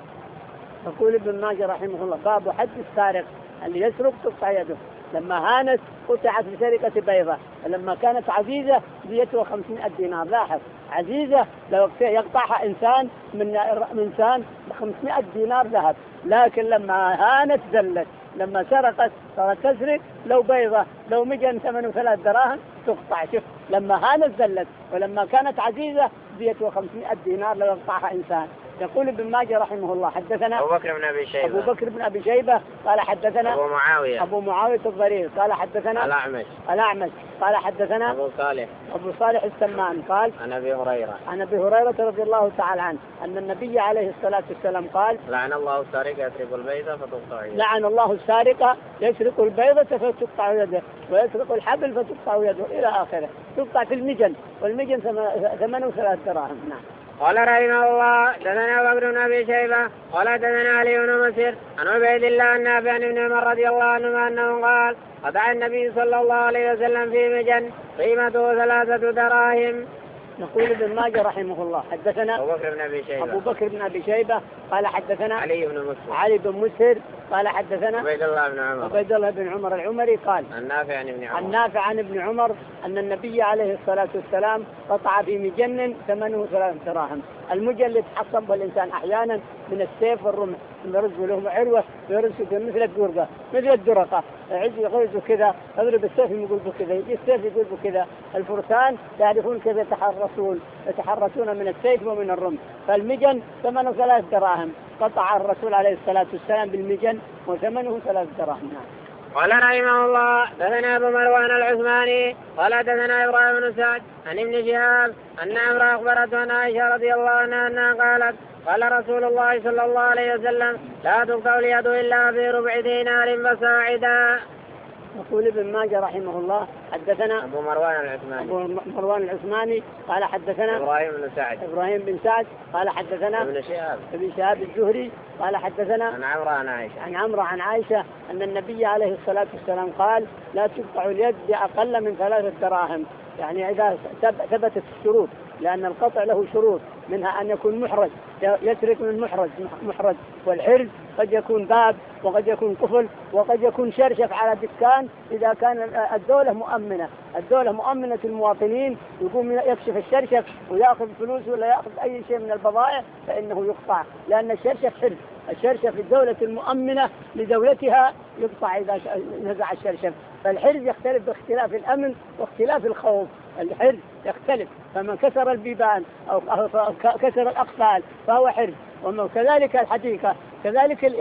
يقول ابن ماجه رحمه الله باب حد السارق اللي يسرق تقطع يده. لما هانت قطعت بسرقة بيضة لما كانت عزيزة ديتها خمسمائة دينار. لاحظ عزيزة لو يقطعها إنسان من إنسان بخمسمائة دينار ذهب لكن لما هانت زلت لما سرقت صارت تسرق لو بيضة لو مجن ثمنه ثلاث دراهم تقطع. شوف لما هانت زلت ولما كانت عزيزة ديتها خمسمائة دينار لو يقطعها إنسان. يقول ابن ماجه رحمه الله حدثنا أبو بكر بن أبي شيبة أبو بكر بن أبي شيبة قال حدثنا أبو معاوية أبو معاوية الضرير قال حدثنا الأعمش الأعمش قال حدثنا أبو صالح أبو صالح السمان قال عن أبي هريرة عن أبي هريرة رضي الله تعالى عنه أن النبي عليه الصلاة والسلام قال لعن الله السارق يسرق البيضة فتقطع يده. لعن الله السارق يسرق البيضة فتقطع يده ويسرق الحبل فتقطع يده إلى آخره. تقطع في المجن والمجن ثمنه ثلاث دراهم. نعم. قال رحمه الله دثنا بكر بن أبي شيبة قال دثنا علي بن مسير عن عبيد الله النافع عن ابن عمر رضي الله عنهما أنه قال قطع النبي صلى الله عليه وسلم في مجن قيمته ثلاثة دراهم. نقول ابن ماجه رحمه الله حدثنا أبو بكر بن أبي شيبة أبو بكر بن أبي شيبة قال حدثنا علي بن مسير علي بن مسهر قال حدثنا عبيد الله بن عمر عبيد الله بن عمر العمري قال النافع عن ابن عمر النافع عن ابن عمر أن النبي عليه الصلاة والسلام قطع في مجن ثمنه ثلاث دراهم. المجن اللي يتحصن بالإنسان أحيانا من السيف والرمح يرز لهم عروة ويرز مثل الدرقة مثل الدرقة يعز يغرزوا كذا يضرب السيف يقول بكذا يجي السيف يقول بكذا. الفرسان يعرفون كيف يتحرسون يتحرسون من السيف ومن الرمح. فالمجن ثمنه ثلاث دراهم قطع الرسول عليه الصلاة والسلام بالمجن وثمنه ثلاث دراهم. قال رحمه الله دثنا أبو مروان العثماني قال دثنا إبراهيم بن سعد عن ابن شهاب أن عمرو أخبرته عن عائشة رضي الله عنها أنها قالت قال رسول الله صلى الله عليه وسلم لا تقطع اليد إلا في ربع دينار فصاعدا. يقول ابن ماجه رحمه الله حدثنا أبو مروان العثماني أبو مروان العثماني قال حدثنا إبراهيم بن سعد إبراهيم بن سعد قال حدثنا ابن شهاب ابن شهاب الزهري قال حدثنا عن عمرو عن عائشة عن عمرو عن عائشة أن النبي عليه الصلاة والسلام قال لا تقطع اليد بأقل من ثلاثة دراهم. يعني إذا ثبتت الشروط لأن القطع له شروط منها أن يكون محرز يسرق من محرز محرز والحرز قد يكون باب وقد يكون قفل وقد يكون شرشف على دكان. إذا كان الدولة مؤمنة الدولة مؤمنة المواطنين يقوم يكشف الشرشف ويأخذ فلوس ولا يأخذ أي شيء من البضائع فإنه يقطع لأن الشرشف حرز. الشرشف الدولة المؤمنة لدولتها يقطع إذا نزع الشرشف. فالحرز يختلف باختلاف الأمن واختلاف الخوف. الحرز يختلف فمن كسر البيبان أو كسر الأقفال فهو حرز. وكذلك الحديقة كذلك الإبل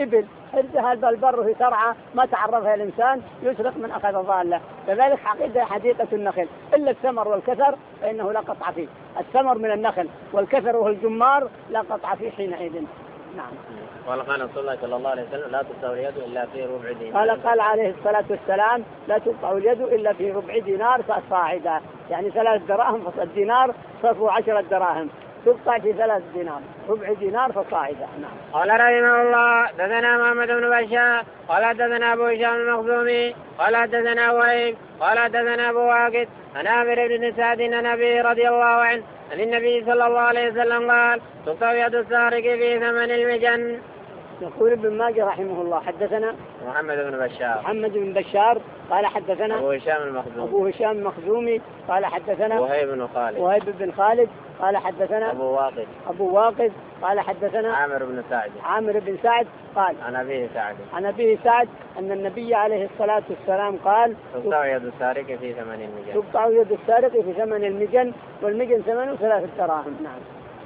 حرزها البر في ترعى ما تعرفها الإنسان يسرق من أخذ ضالة. كذلك حقيقة حديقة النخل إلا الثمر والكثر فإنه لا قطع فيه. الثمر من النخل والكثر وهو الجمار لا قطع فيه حينئذ. نعم. قال قال رسول الله صلى الله عليه وسلم لا تقطع اليد إلا في ربع دينار. قال قال عليه الصلاة والسلام لا تقطع اليد إلا في ربع دينار فصاعدا، يعني ثلاث دراهم فالدينار صفو عشرة دراهم تقطع في ثلاث دينار ربع دينار فصاعدا. نعم. قال رحمه الله دثنا محمد بن بشار قال دثنا أبو هشام المخزومي قال دثنا وهيب قال دثنا أبو واقد عن عامر بن سعد عن أبي رضي الله عنه عن النبي صلى الله عليه وسلم قال تقطع يد السارق في ثمن المجن. يقول ابن ماجه رحمه الله حدثنا محمد بن بشار محمد بن بشار قال حدثنا أبو هشام المخزومي أبو هشام المخزومي قال حدثنا وهيب بن خالد وهيب بن خالد قال حدثنا أبو واقد أبو واقد قال حدثنا عامر بن سعد عامر بن سعد قال عن أبيه سعد عن أبيه سعد أن النبي عليه الصلاة والسلام قال تقطع يد السارق في ثمن المجن. تقطع يد السارق في ثمن المجن والمجن ثمنه ثلاثة دراهم. نعم.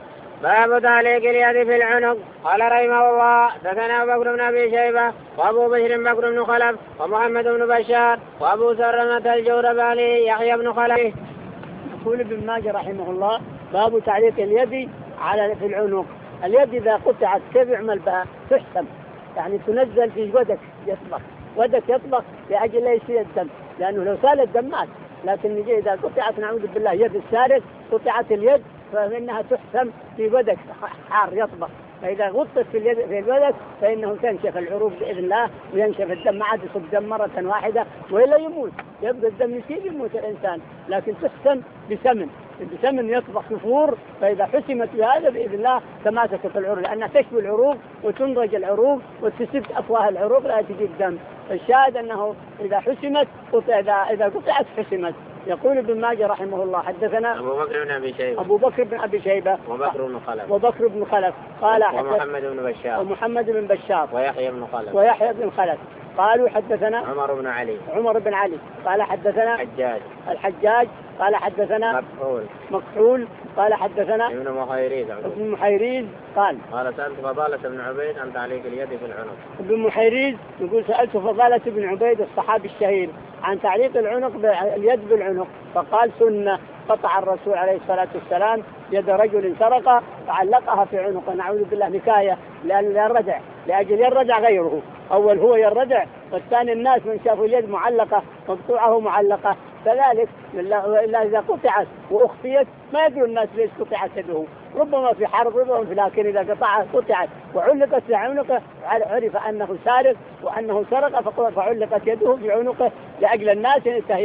باب تعليق اليد في العنق. قال رحمه الله دثنا أبو بكر بن أبي شيبة وأبو بشر بكر بن خلف ومحمد بن بشار وأبو سلمة الجورباني يحيى بن خلف. يقول ابن ماجه رحمه الله باب تعليق اليد على في العنق. اليد إذا قطعت كيف يعمل بها؟ تحسم، يعني تنزل في ودك يطبخ ودك يطبخ لأجل لا يصير الدم، لأنه لو سال الدم مات. لكن نجي إذا قطعت نعوذ بالله يد السارق قطعت اليد فإنها تحسم في ودك حار يطبخ، فإذا غطت في اليد في الودك فإنه تنشف العروق بإذن الله وينشف الدم، ما عاد يصب دم مرة واحدة وإلا يموت، يبقى الدم يسيل يموت الإنسان. لكن تحسم بسمن بسمن يطبخ كفور، فإذا حسمت بهذا بإذن الله تماسكت العروق، لأنها تشوي العروق وتنضج العروق وتسد أفواه العروق لا تجيب دم. الشاهد أنه إذا حسمت إذا إذا قطعت حسمت. يقول ابن ماجه رحمه الله حدثنا أبو بكر بن أبي شيبة أبو بكر بن أبي شيبة وبكر بن خلف وبكر بن خلف قال ومحمد بن بشار ومحمد بن بشار ويحيى بن خلف ويحيى بن خلف قالوا حدثنا عمر بن علي عمر بن علي قال حدثنا حجاج الحجاج قال حدثنا مكحول مكحول قال حدثنا ابن محيريز ابن محيريز قال قال سألت فضالة بن عبيد عن تعليق اليد في العنق. ابن محيريز يقول سألت فضالة بن عبيد الصحابي الشهير عن تعليق العنق اليد بالعنق فقال سنة. قطع الرسول عليه الصلاة والسلام يد رجل سرق فعلقها في عنقه نعوذ بالله نكاية لأن يردع لأجل يردع غيره، أول هو يردع والثاني الناس من شافوا اليد معلقة مقطوعه معلقة كذلك. إلا إذا قطعت وأخفيت ما يدري الناس ليش قطعت يده، ربما في حرب ربما في، لكن إذا قطعت قطعت وعلقت في عنقه عرف أنه سارق وأنه سرق فعلقت يده في عنقه لأجل الناس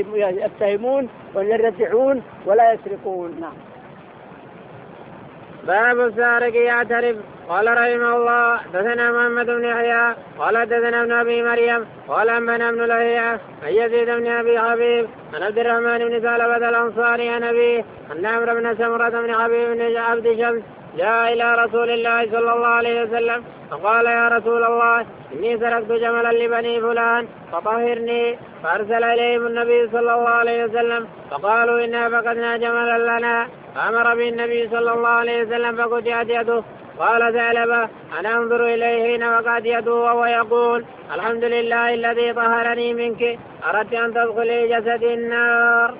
يتهمون ويردعون ولا يسرقون. نعم. باب السارق يعترف. قال رحمه الله دثنا محمد بن يحيى قال دثنا ابن ابي مريم قال انبانا ابن لهيعة عن يزيد بن ابي حبيب عن عبد الرحمن بن ثعلبة الانصاري عن ابيه ان عمرو بن سمرة بن حبيب بن عبد شمس جاء الى رسول الله صلى الله عليه وسلم فقال يا رسول الله اني سرقت جملا لبني فلان فطهرني، فارسل اليهم النبي صلى الله عليه وسلم فقالوا انا فقدنا جملا لنا، فامر به النبي صلى الله عليه وسلم فقطعت يده. قال ثعلبة أنا أنظر إليه حين وقعت يده وهو يقول الحمد لله الذي طهرني منك، أردت أن تدخلي جسد النار.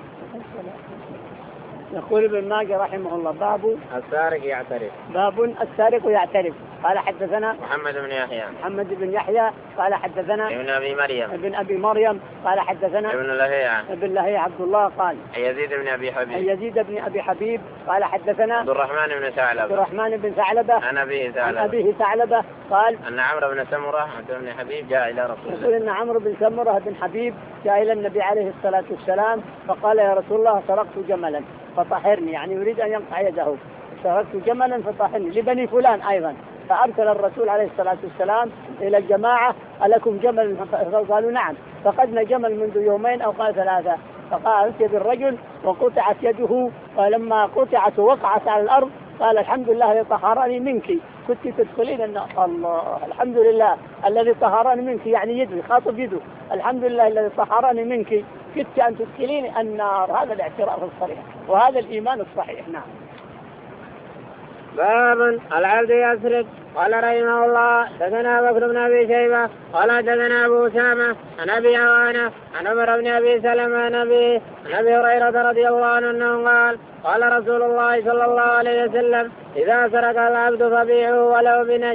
يقول ابن ماجه رحمه الله باب السارق يعترف. باب السارق يعترف. قال حدثنا محمد بن يحيى محمد بن يحيى قال حدثنا ابن أبي مريم ابن أبي مريم قال حدثنا ابن لهيعة ابن لهيعة عبد الله قال يزيد بن أبي حبيب يزيد بن أبي حبيب قال حدثنا عبد الرحمن بن ثعلبة عبد الرحمن بن ثعلبة عن أبيه ثعلبة عن أبيه ثعلبة قال أن عمرو بن سمرة بن حبيب جاء إلى رسول الله. يقول أن عمرو بن سمرة بن حبيب جاء إلى النبي عليه الصلاة والسلام فقال يا رسول الله سرقت جملا فطهرني، يعني يريد أن يقطع يده، سرقت جملا فطهرني لبني فلان أيضا. فأرسل الرسول عليه الصلاة والسلام إلى الجماعة ألكم جمل؟ قالوا نعم، فقدنا جمل منذ يومين أو قال ثلاثة. فقال أتي بالرجل وقطعت يده، ولما قطعت وقعت على الأرض قال الحمد لله الذي طهرني منك، كنت تدخلين النار. الله الحمد لله الذي طهرني منك، يعني يده خاطب يده، الحمد لله الذي طهرني منك كنت أن تدخلين النار. هذا الاعتراف الصريح وهذا الإيمان الصحيح. نعم. باب العبد يسرق. قال رحمه الله حدثنا بكر بن ابي شيبه قال حدثنا ابو اسامه عن ابي عوانه عن عمر بن ابي سلمه عن ابي عن ابي هريره رضي الله عنه انه قال قال رسول الله صلى الله عليه وسلم اذا سرق العبد فبيعه ولو بنش.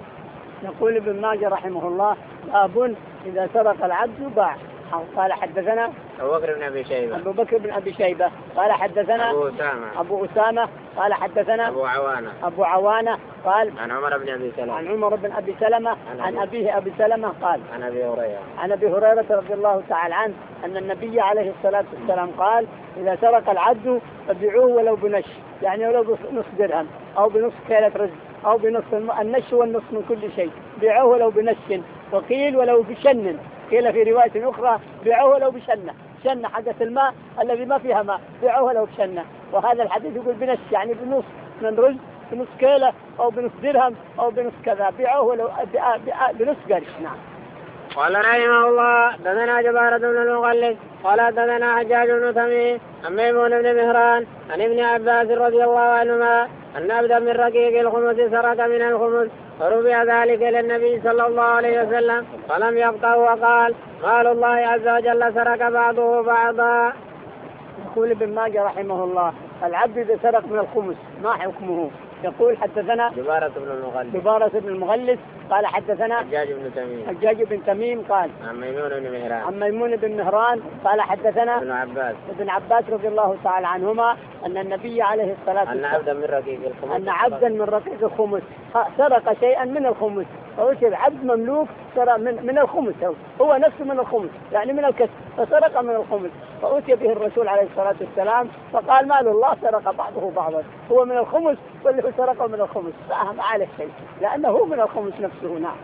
يقول ابن ماجه رحمه الله باب اذا سرق العبد باع. قال حدثنا أبو بكر بن أبي شيبة أبو بكر بن أبي شيبة قال حدثنا أبو أسامة أبو أسامة قال حدثنا أبو عوانة أبو عوانة قال عن عمر بن أبي سلمة عن عمر بن أبي سلمة عن, عن أبيه أبي سلمة قال عن أبي هريرة عن أبي هريرة رضي الله تعالى عنه أن النبي عليه الصلاة والسلام قال إذا سرق العبد فبيعوه ولو بنش، يعني ولو بنص درهم أو بنص كيلة رز أو بنص النش والنص من كل شيء، بيعوه ولو بنش، وقيل ولو بشن، قيل في رواية أخرى بيعوه ولو بشنة، شنة حقة الماء الذي ما فيها ماء بيعوه ولو بشنة. وهذا الحديث يقول بنش يعني بنص من رز بنص كيلة أو بنص درهم أو بنص كذا، بيعوه ولو بنص قرش. نعم. قال رحمه الله دثنا جبارة بن المغلس قال دثنا حجاج بن تميم عن ميمون بن مهران عن ابن عباس رضي الله عنهما أن عبدا من رقيق الخمس سرق من الخمس فرفع ذلك إلى النبي صلى الله عليه وسلم فلم يقطعه وقال قال الله عز وجل سرق بعضه بعضا. يقول ابن ماجه رحمه الله العبد إذا سرق من الخمس ما حكمه؟ يقول حدثنا جبارة بن المغلس جبارة بن المغلس قال حدثنا حجاج بن تميم حجاج بن تميم قال عن ميمون بن مهران عن ميمون بن مهران قال حدثنا ابن عباس ابن عباس رضي الله تعالى عنهما أن النبي عليه الصلاة والسلام أن عبدا من رقيق الخمس أن عبدا من رقيق الخمس سرق شيئا من الخمس، فوجد عبد مملوك سرق من من الخمس، هو, هو نفسه من الخمس يعني من الكسب، فسرق من الخمس، فأتي به الرسول عليه الصلاة والسلام فقال مال الله سرق بعضه بعضا، هو من الخمس واللي سرقه من الخمس فأهم عليه شيء لأنه هو من الخمس نفسه. نعم.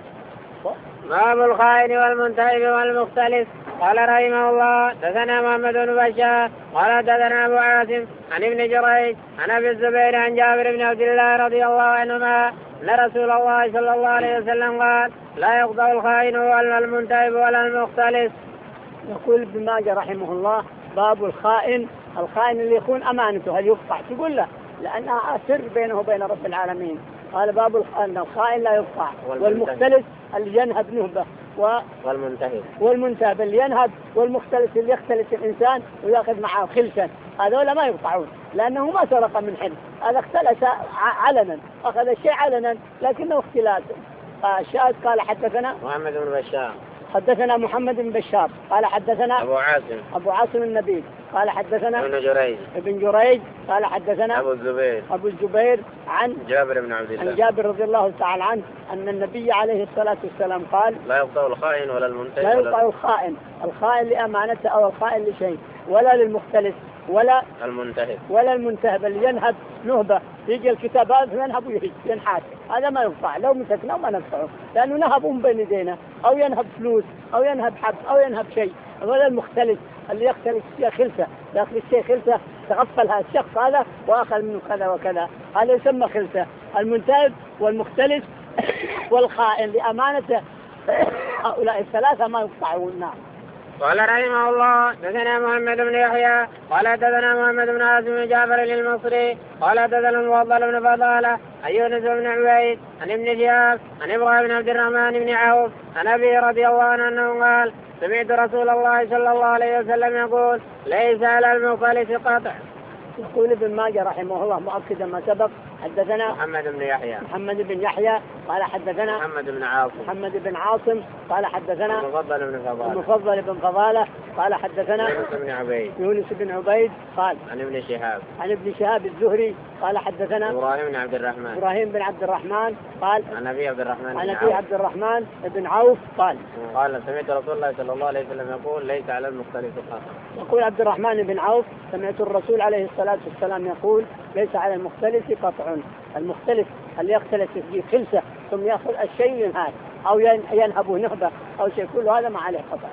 باب الخائن والمنتهب والمختلف. قال رحمه الله دثنا محمد بن بشار قال دثنا ابو عاصم عن ابن جريج عن ابي الزبير عن جابر بن عبد الله رضي الله عنهما ان رسول الله صلى الله عليه وسلم قال لا يقطع الخائن ولا المنتهب ولا المختلف. يقول ابن ماجه رحمه الله باب الخائن، الخائن اللي يخون امانته هل يقطع؟ تقول له لانها سر بينه وبين رب العالمين. قال باب الخائن الخائن لا يقطع، والمختلف اللي ينهب نهبه و... والمنتهب والمنتهب اللي ينهب، والمختلف اللي يختلف الانسان وياخذ معه خلفا، هذول ما يقطعون لانه ما سرق من حلم، هذا اختلس علنا، اخذ الشيء علنا لكنه اختلاس. الشاهد قال حدثنا محمد بن بشار حدثنا محمد بن بشار قال حدثنا أبو عاصم أبو عاصم النبيل قال حدثنا ابن جريج ابن جريج قال حدثنا أبو الزبير أبو الزبير عن جابر بن عبد الله عن جابر رضي الله تعالى عنه أن النبي عليه الصلاة والسلام قال لا يقطع الخائن ولا المنتهب لا يقطع الخائن، الخائن لأمانته أو الخائن لشيء، ولا للمختلف ولا المنتهب ولا المنتهب اللي ينهب نهبة، يجي الكتاب هذا ينهب ويهج ينحاس، هذا ما يقطع لو مسكناه ما نقطعه لأنه نهب من بين يدينا أو ينهب فلوس أو ينهب حب أو ينهب شيء. ولا المختلف اللي يختلف الشيء خلفه، يأخذ الشيء خلفه تغفل هذا الشخص هذا وأخذ منه كذا وكذا، هذا يسمى خلفه. المنتهب والمختلف والخائن لأمانته هؤلاء الثلاثة ما يقطعون. نعم. قال رحمه الله دثنا محمد بن يحيى قال دثنا محمد بن عاصم بن جعفر المصري قال دثنا المفضل بن فضالة عن يونس بن عبيد عن ابن شهاب عن ابراهيم بن عبد الرحمن بن عوف عن ابي رضي الله عنه انه قال سمعت رسول الله صلى الله عليه وسلم يقول ليس على المختلف قطع. يقول ابن ماجه رحمه الله مؤكدا ما سبق حدثنا محمد بن يحيى محمد بن يحيى قال حدثنا محمد بن عاصم محمد بن عاصم قال حدثنا المفضل بن فضالة المفضل بن فضالة قال حدثنا يونس بن عبيد يونس بن عبيد قال عن ابن شهاب عن ابن شهاب الزهري قال حدثنا ابراهيم بن عبد الرحمن ابراهيم بن عبد الرحمن قال عن ابي عبد الرحمن عن ابي عبد الرحمن بن عوف قال قال سمعت رسول الله صلى الله عليه وسلم يقول ليس على المختلف قطع. يقول عبد الرحمن بن عوف سمعت الرسول عليه الصلاة والسلام يقول ليس على المختلف قطع، المختلف اللي يختلف في خلسة ثم يأخذ الشيء ينهب أو ينهبه نهبة أو شيء كل هذا ما عليه قطع.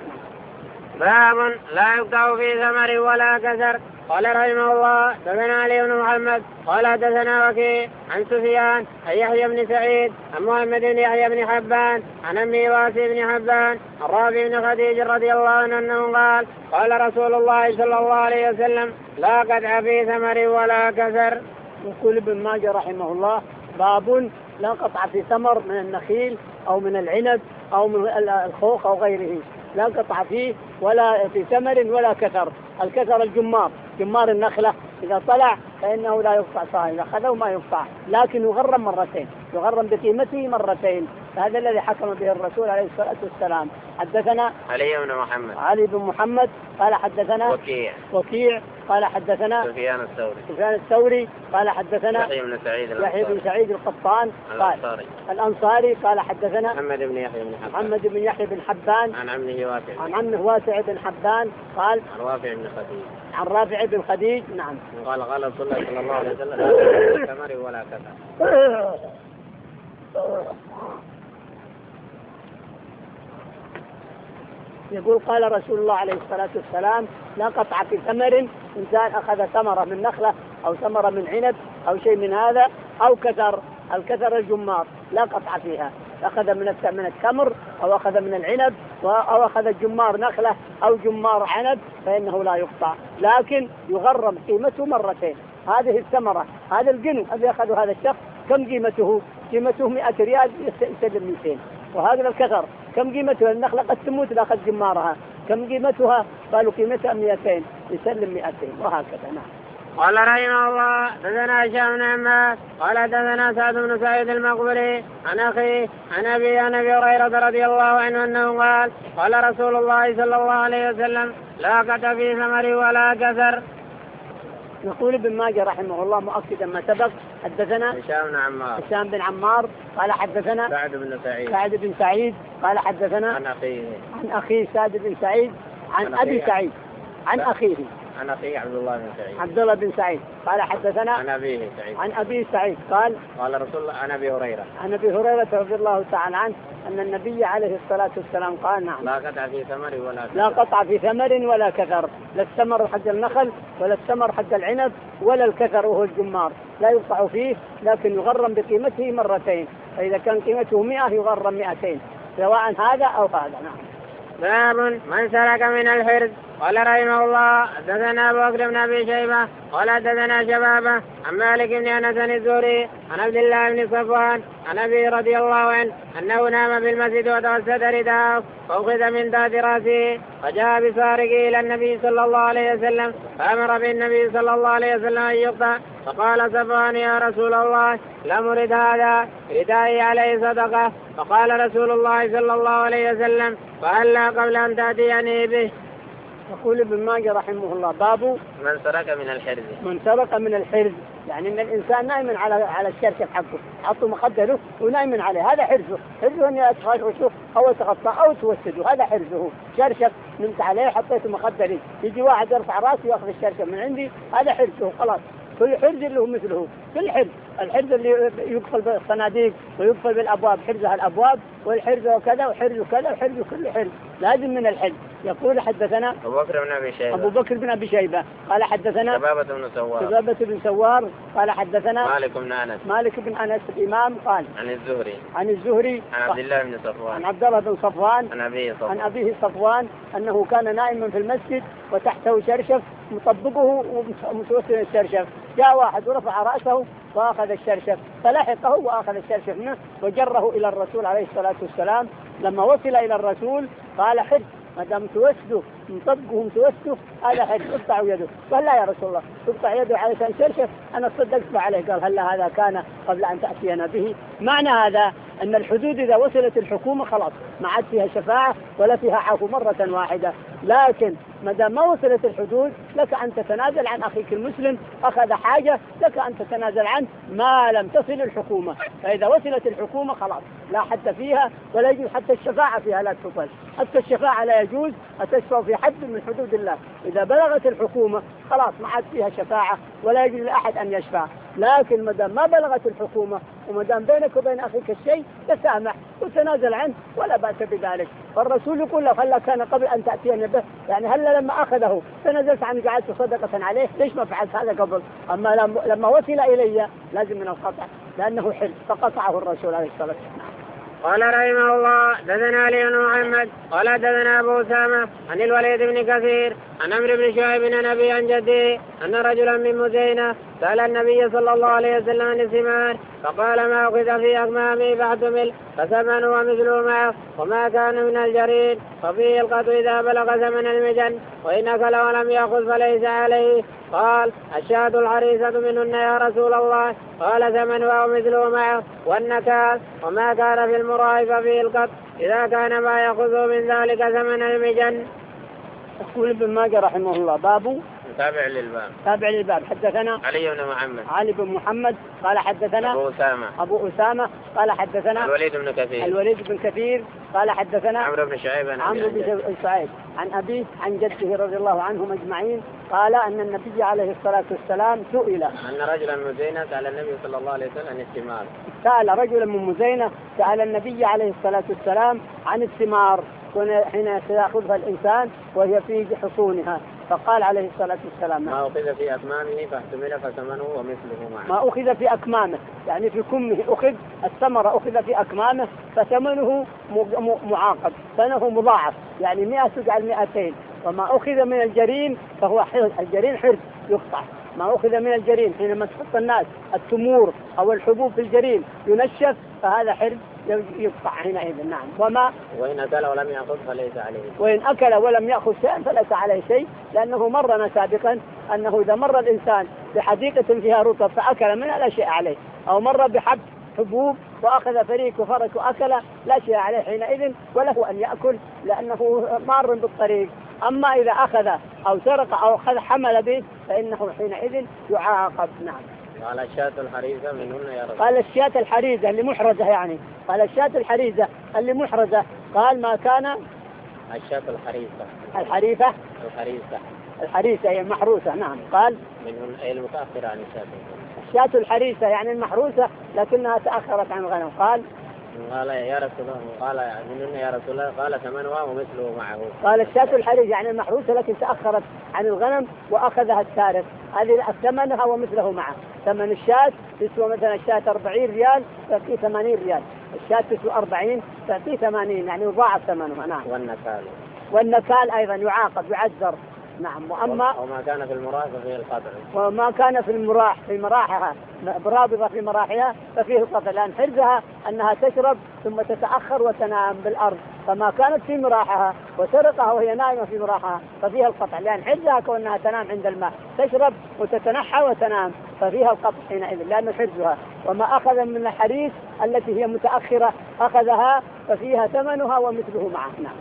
باب لا يقطع في ثمر ولا كسر. قال رحمه الله دثنا علي بن محمد قال دثنا وكيع عن سفيان عن يحيى بن سعيد عن محمد بن يحيى بن حبان عن أمي واسع بن حبان عن رافع بن خديج رضي الله عنه أنه قال قال رسول الله صلى الله عليه وسلم لا قطع في ثمر ولا كسر. يقول ابن ماجه رحمه الله باب لا قطع في ثمر من النخيل أو من العنب أو من الخوخ أو غيره، لا قطع فيه ولا في ثمر ولا كثر. الكثر الجمار، جمار النخلة إذا طلع فإنه لا يقطع صاحبه، إذا أخذه ما يقطع، لكن يغرم مرتين، يغرم بقيمته مرتين. هذا الذي حكم به الرسول عليه الصلاة والسلام. حدثنا علي بن محمد علي بن محمد قال حدثنا وكيع وكيع قال حدثنا سفيان الثوري سفيان الثوري قال حدثنا يحيى بن سعيد يحيى بن سعيد القطان الأنصاري الأنصاري قال حدثنا محمد بن يحيى بن حبان محمد بن يحيى بن حبان عن عمه واسع عن عمه واسع بن حبان قال عن رافع بن خديج عن رافع بن خديج. نعم. قال قال رسول الله صلى الله عليه وسلم لا ثمر ولا كثر. يقول قال رسول الله عليه الصلاة والسلام لا قطع في ثمر، إنسان أخذ ثمرة من نخلة أو ثمرة من عنب أو شيء من هذا أو كثر، الكثر الجمار لا قطع فيها، أخذ من من التمر أو أخذ من العنب أو أخذ الجمار نخلة أو جمار عنب فإنه لا يقطع، لكن يغرم قيمته مرتين. هذه الثمرة، هذا الجنو الذي أخذه هذا الشخص كم قيمته؟ قيمته مئة ريال يسلم مئتين. وهذا الكثر كم قيمتها؟ النخلة قد تموت لأخذ جمارها، كم قيمتها؟ قالوا قيمتها مئتين يسلم مئتين، وهكذا. نعم. قال رحمه الله دثنا هشام بن عمار قال دثنا سعد بن سعيد المقبري عن أخيه عن أبي عن أبي هريرة رضي الله عنه أنه قال قال رسول الله صلى الله عليه وسلم لا قطع في ثمر ولا كثر. يقول ابن ماجه رحمه الله مؤكدا ما سبق. حدثنا هشام بن عمار هشام بن عمار قال حدثنا سعد بن سعيد سعد بن سعيد قال حدثنا عن أخيه عن أخيه سعد بن سعيد عن أبي سعيد عن أخيه عن أخيه عبد الله بن سعيد عبد الله بن سعيد قال حدثنا عن أبيه سعيد عن أبي سعيد قال قال رسول الله عن أبي هريرة عن أبي هريرة رضي الله تعالى عنه أن النبي عليه الصلاة والسلام قال نعم لا قطع في ثمر ولا كثر. لا قطع في ثمر ولا كثر، لا الثمر حق النخل ولا الثمر حق العنب ولا الكثر وهو الجمار، لا يقطع فيه لكن يغرم بقيمته مرتين، فإذا كان قيمته مئة يغرم مئتين سواء هذا أو هذا. نعم. باب من سلك من الحرز. قال رحمه الله حدثنا ابو بكر بن ابي شيبه قال حدثنا شبابه عن مالك بن انس الزهري عن عبد الله بن صفوان عن ابي رضي الله عنه انه نام في المسجد وتوسد رداءه فاخذ من تحت راسه فجاء بسارقه الى النبي صلى الله عليه وسلم فامر بالنبي صلى الله عليه وسلم ان يقطع، فقال صفوان يا رسول الله لم ارد هذا ردائي عليه صدقه، فقال رسول الله صلى الله عليه وسلم فهلا قبل ان تاتيني به. يقول ابن ماجه رحمه الله باب من سرق من الحرز. من سرق من الحرز يعني ان الانسان نايم على على الشركه حقه، حطوا مخدره ونايم عليه، هذا حرزه، حرزه ان يتغشوه او يتغطى او توسده، هذا حرزه، شرشف نمت عليه حطيته مخدري، يجي واحد يرفع راسه ياخذ الشركه من عندي، هذا حرزه خلاص. كل حرز اللي هو مثله، كل حرز، الحرز اللي يقفل بالصناديق ويقفل بالابواب حرزها الابواب، والحرز وكذا وحرز كذا وحرز كل حرز لازم من الحرز. يقول حدثنا ابو بكر بن ابي شيبه ابو بكر بن ابي شيبه قال حدثنا شبابه بن سوار شبابه بن سوار قال حدثنا مالك بن انس مالك بن انس الامام قال عن الزهري عن الزهري عن عبد الله بن صفوان عن عبد الله بن صفوان عن ابيه صفوان عن ابيه صفوان انه كان نائما في المسجد وتحته شرشف مطبقه ومتوسل الشرشف، جاء واحد ورفع راسه واخذ الشرشف فلحقه واخذ الشرشف منه وجره الى الرسول عليه الصلاه والسلام. لما وصل الى الرسول قال حرز ما دام توسده مطبقه متوسده هذا حرز اقطعوا يده، قال لا يا رسول الله تقطع يده علشان شرشف انا صدقت عليه، قال هلا هذا كان قبل ان تاتينا به. معنى هذا ان الحدود اذا وصلت الحكومه خلاص ما عاد فيها شفاعه ولا فيها عفو مره واحده، لكن ما دام ما وصلت الحدود لك ان تتنازل عن اخيك المسلم، اخذ حاجه لك ان تتنازل عنه ما لم تصل الحكومه، فاذا وصلت الحكومه خلاص لا حد فيها ولا يجوز حتى الشفاعه فيها لا تقبل، حتى الشفاعه لا يجوز أتشفع في حد من حدود الله، إذا بلغت الحكومة خلاص ما عاد فيها شفاعة ولا يجوز لأحد أن يشفع. لكن ما دام ما بلغت الحكومة وما دام بينك وبين أخيك الشيء تسامح وتنازل عنه ولا بأس بذلك. فالرسول يقول له هلا كان قبل أن تأتيني به، يعني هلا لما أخذه تنازلت عنه قعدت صدقة عليه، ليش ما فعلت هذا قبل؟ أما لما وصل إلي لازم من القطع لأنه حل، فقطعه الرسول عليه الصلاة والسلام. قال رحمه الله دثنا علي بن محمد قال دثنا ابو اسامه عن الوليد بن كثير عن عمرو بن شعيب بن نبي عن جده أن رجلا من مزينة سأل النبي صلى الله عليه وسلم عن الثمار فقال ما أخذ في أكمامه فاحتمل فثمن ومثله معه وما كان من الجريد ففيه القط إذا بلغ ثمن المجن وإن أكل ولم يأخذ فليس عليه. قال الشاة الحريصة منهن يا رسول الله؟ قال ثمنها ومثله معه والنكال وما كان في المراء ففيه القط إذا كان ما يأخذ من ذلك ثمن المجن. يقول ابن ماجه رحمه الله باب تابع للباب تابع للباب. حدثنا علي بن محمد علي بن محمد قال حدثنا أبو أسامة أبو أسامة قال حدثنا الوليد بن كثير الوليد بن كثير قال حدثنا عمرو بن شعيب عمرو بن شعيب عن أبيه عن جده رضي الله عنهم أجمعين قال أن النبي عليه الصلاة والسلام سئل أن رجلا من مزينة سأل النبي صلى الله عليه وسلم عن الثمار. سأل رجلا من مزينة سأل النبي عليه الصلاة والسلام عن الثمار حين يأخذها الإنسان وهي في حصونها فقال عليه الصلاة والسلام ما أخذ في أكمامه فاحتمل فثمنه ومثله معه. ما أخذ في أكمامه يعني في كمه أخذ الثمرة أخذ في أكمامه فثمنه معاقب ثمنه مضاعف يعني مئة تجعل مئتين. وما أخذ من الجرين فهو حرز الجرين حرز يقطع. ما أخذ من الجرين حينما تحط الناس التمور أو الحبوب في الجرين ينشف فهذا حرز يقطع حينئذ. نعم. وما وإن أكل ولم يأخذ فليس عليه. وإن أكل ولم يأخذ شيئا فليس عليه شيء لأنه مرنا سابقا أنه إذا مر الإنسان بحديقة فيها رطب فأكل منها لا شيء عليه أو مر بحب حبوب وأخذ فريق وفرك وأكل لا شيء عليه حينئذ وله أن يأكل لأنه مار بالطريق. أما إذا أخذ أو سرق أو أخذ حمل به فإنه حينئذ يعاقب. نعم. قال الشاة الحريزة منهن يا رسول. قال الشاة الحريزة اللي محرزة يعني قال الشاة الحريزة اللي محرزة قال ما كان الشاة الحريزة الحريفة الحريزة الحريزة هي المحروسة. نعم. قال منهن أي المتأخرة عن الشاة الشاة الحريزة يعني المحروسة لكنها تأخرت عن الغنم. قال قال يا رسول الله قال منهن يا رسول الله قال ثمنها ومثله معه. قال الشاة الحريزة يعني المحروسة لكن تأخرت عن الغنم وأخذها السارق هذه ثمنها ومثله معه. ثمن الشاة تسوى مثلا الشاة أربعين ريال ففي ثمانين ريال. الشاة تسوى أربعين ففي ثمانين يعني يضاعف ثمنها. نعم. والنكال والنكال أيضا يعاقب يعذر. نعم. وأما وما كان في المراح ففيه القطع. وما كان في المراح في مراحها برابضة في مراحها ففيه القطع لأن حرزها أنها تشرب ثم تتأخر وتنام بالأرض فما كانت في مراحها وسرقها وهي نائمة في مراحها ففيها القطع لأن حرزها كونها تنام عند الماء تشرب وتتنحى وتنام ففيها القطع حينئذ لأن حرزها. وما أخذ من الحريث التي هي متأخرة أخذها ففيها ثمنها ومثله معه. نعم.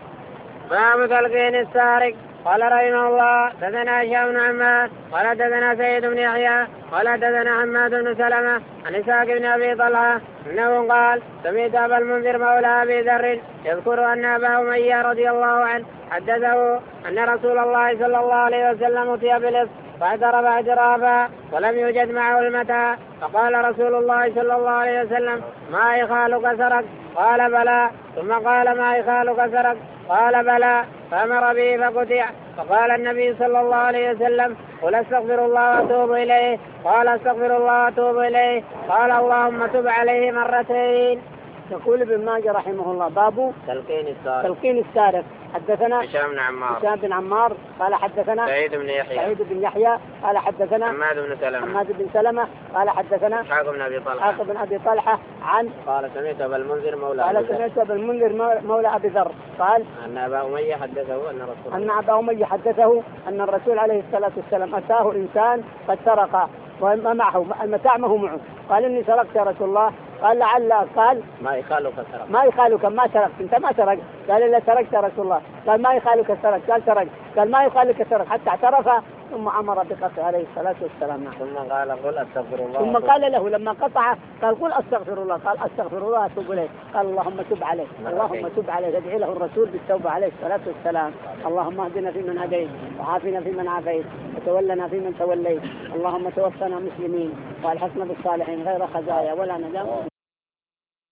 باب تلقين السارق. قال رحمه الله دثنا هشام بن عمار قال دثنا سيد بن يحيى قال دثنا حماد بن سلمة عن إسحاق بن أبي طلحة أنه قال سمعت أبا المنذر مولى أبي ذر يذكر أن أبا أمية رضي الله عنه حدثه أن رسول الله صلى الله عليه وسلم أتي بلص فاعترف اعترافا ولم يوجد معه المتاع فقال رسول الله صلى الله عليه وسلم ما إخالك سرق؟ قال بلى. ثم قال ما إخالك سرق؟ قال بلى. فأمر به فقطع. فقال النبي صلى الله عليه وسلم قل استغفر الله واتوب إليه. قال استغفر الله واتوب إليه. قال اللهم تب عليه مرتين. يقول ابن ماجه رحمه الله باب تلقين السارق. تلقين السارق. حدثنا هشام بن عمار هشام بن عمار قال حدثنا سعيد بن يحيى سعيد بن يحيى قال حدثنا حماد بن سلمة حماد بن سلمة قال حدثنا إسحاق بن أبي طلحة إسحاق بن أبي طلحة عن قال سمعت أبا المنذر مولى قال سمعت أبا المنذر مولى أبي ذر قال أن أبا أمية حدثه أن رسول أن أبا أمية حدثه أن الرسول عليه الصلاة والسلام أتاه إنسان قد سرق وما معه المتاع ما هو معه قال إني سرقت يا رسول الله. قال لعل قال ما يخالك سرق. ما يخالك ما سرقت أنت ما سرقت. قال إلا سرقت يا رسول الله. قال ما يخالك سرقت. قال سرقت. قال ما يخالك سرقت حتى اعترف ثم أمر بقطع عليه الصلاة والسلام. ثم قال قل أستغفر الله. ثم قال له لما قطع قال قل أستغفر الله. قال أستغفر الله أتوب إليه. قال اللهم تب عليه اللهم تب عليه. يدعي له الرسول بالتوبة عليه الصلاة والسلام. اللهم اهدنا فيمن هديت وعافنا فيمن عافيت وتولنا فيمن توليت. اللهم توفنا مسلمين والحقنا بالصالحين غير خزايا ولا ندم.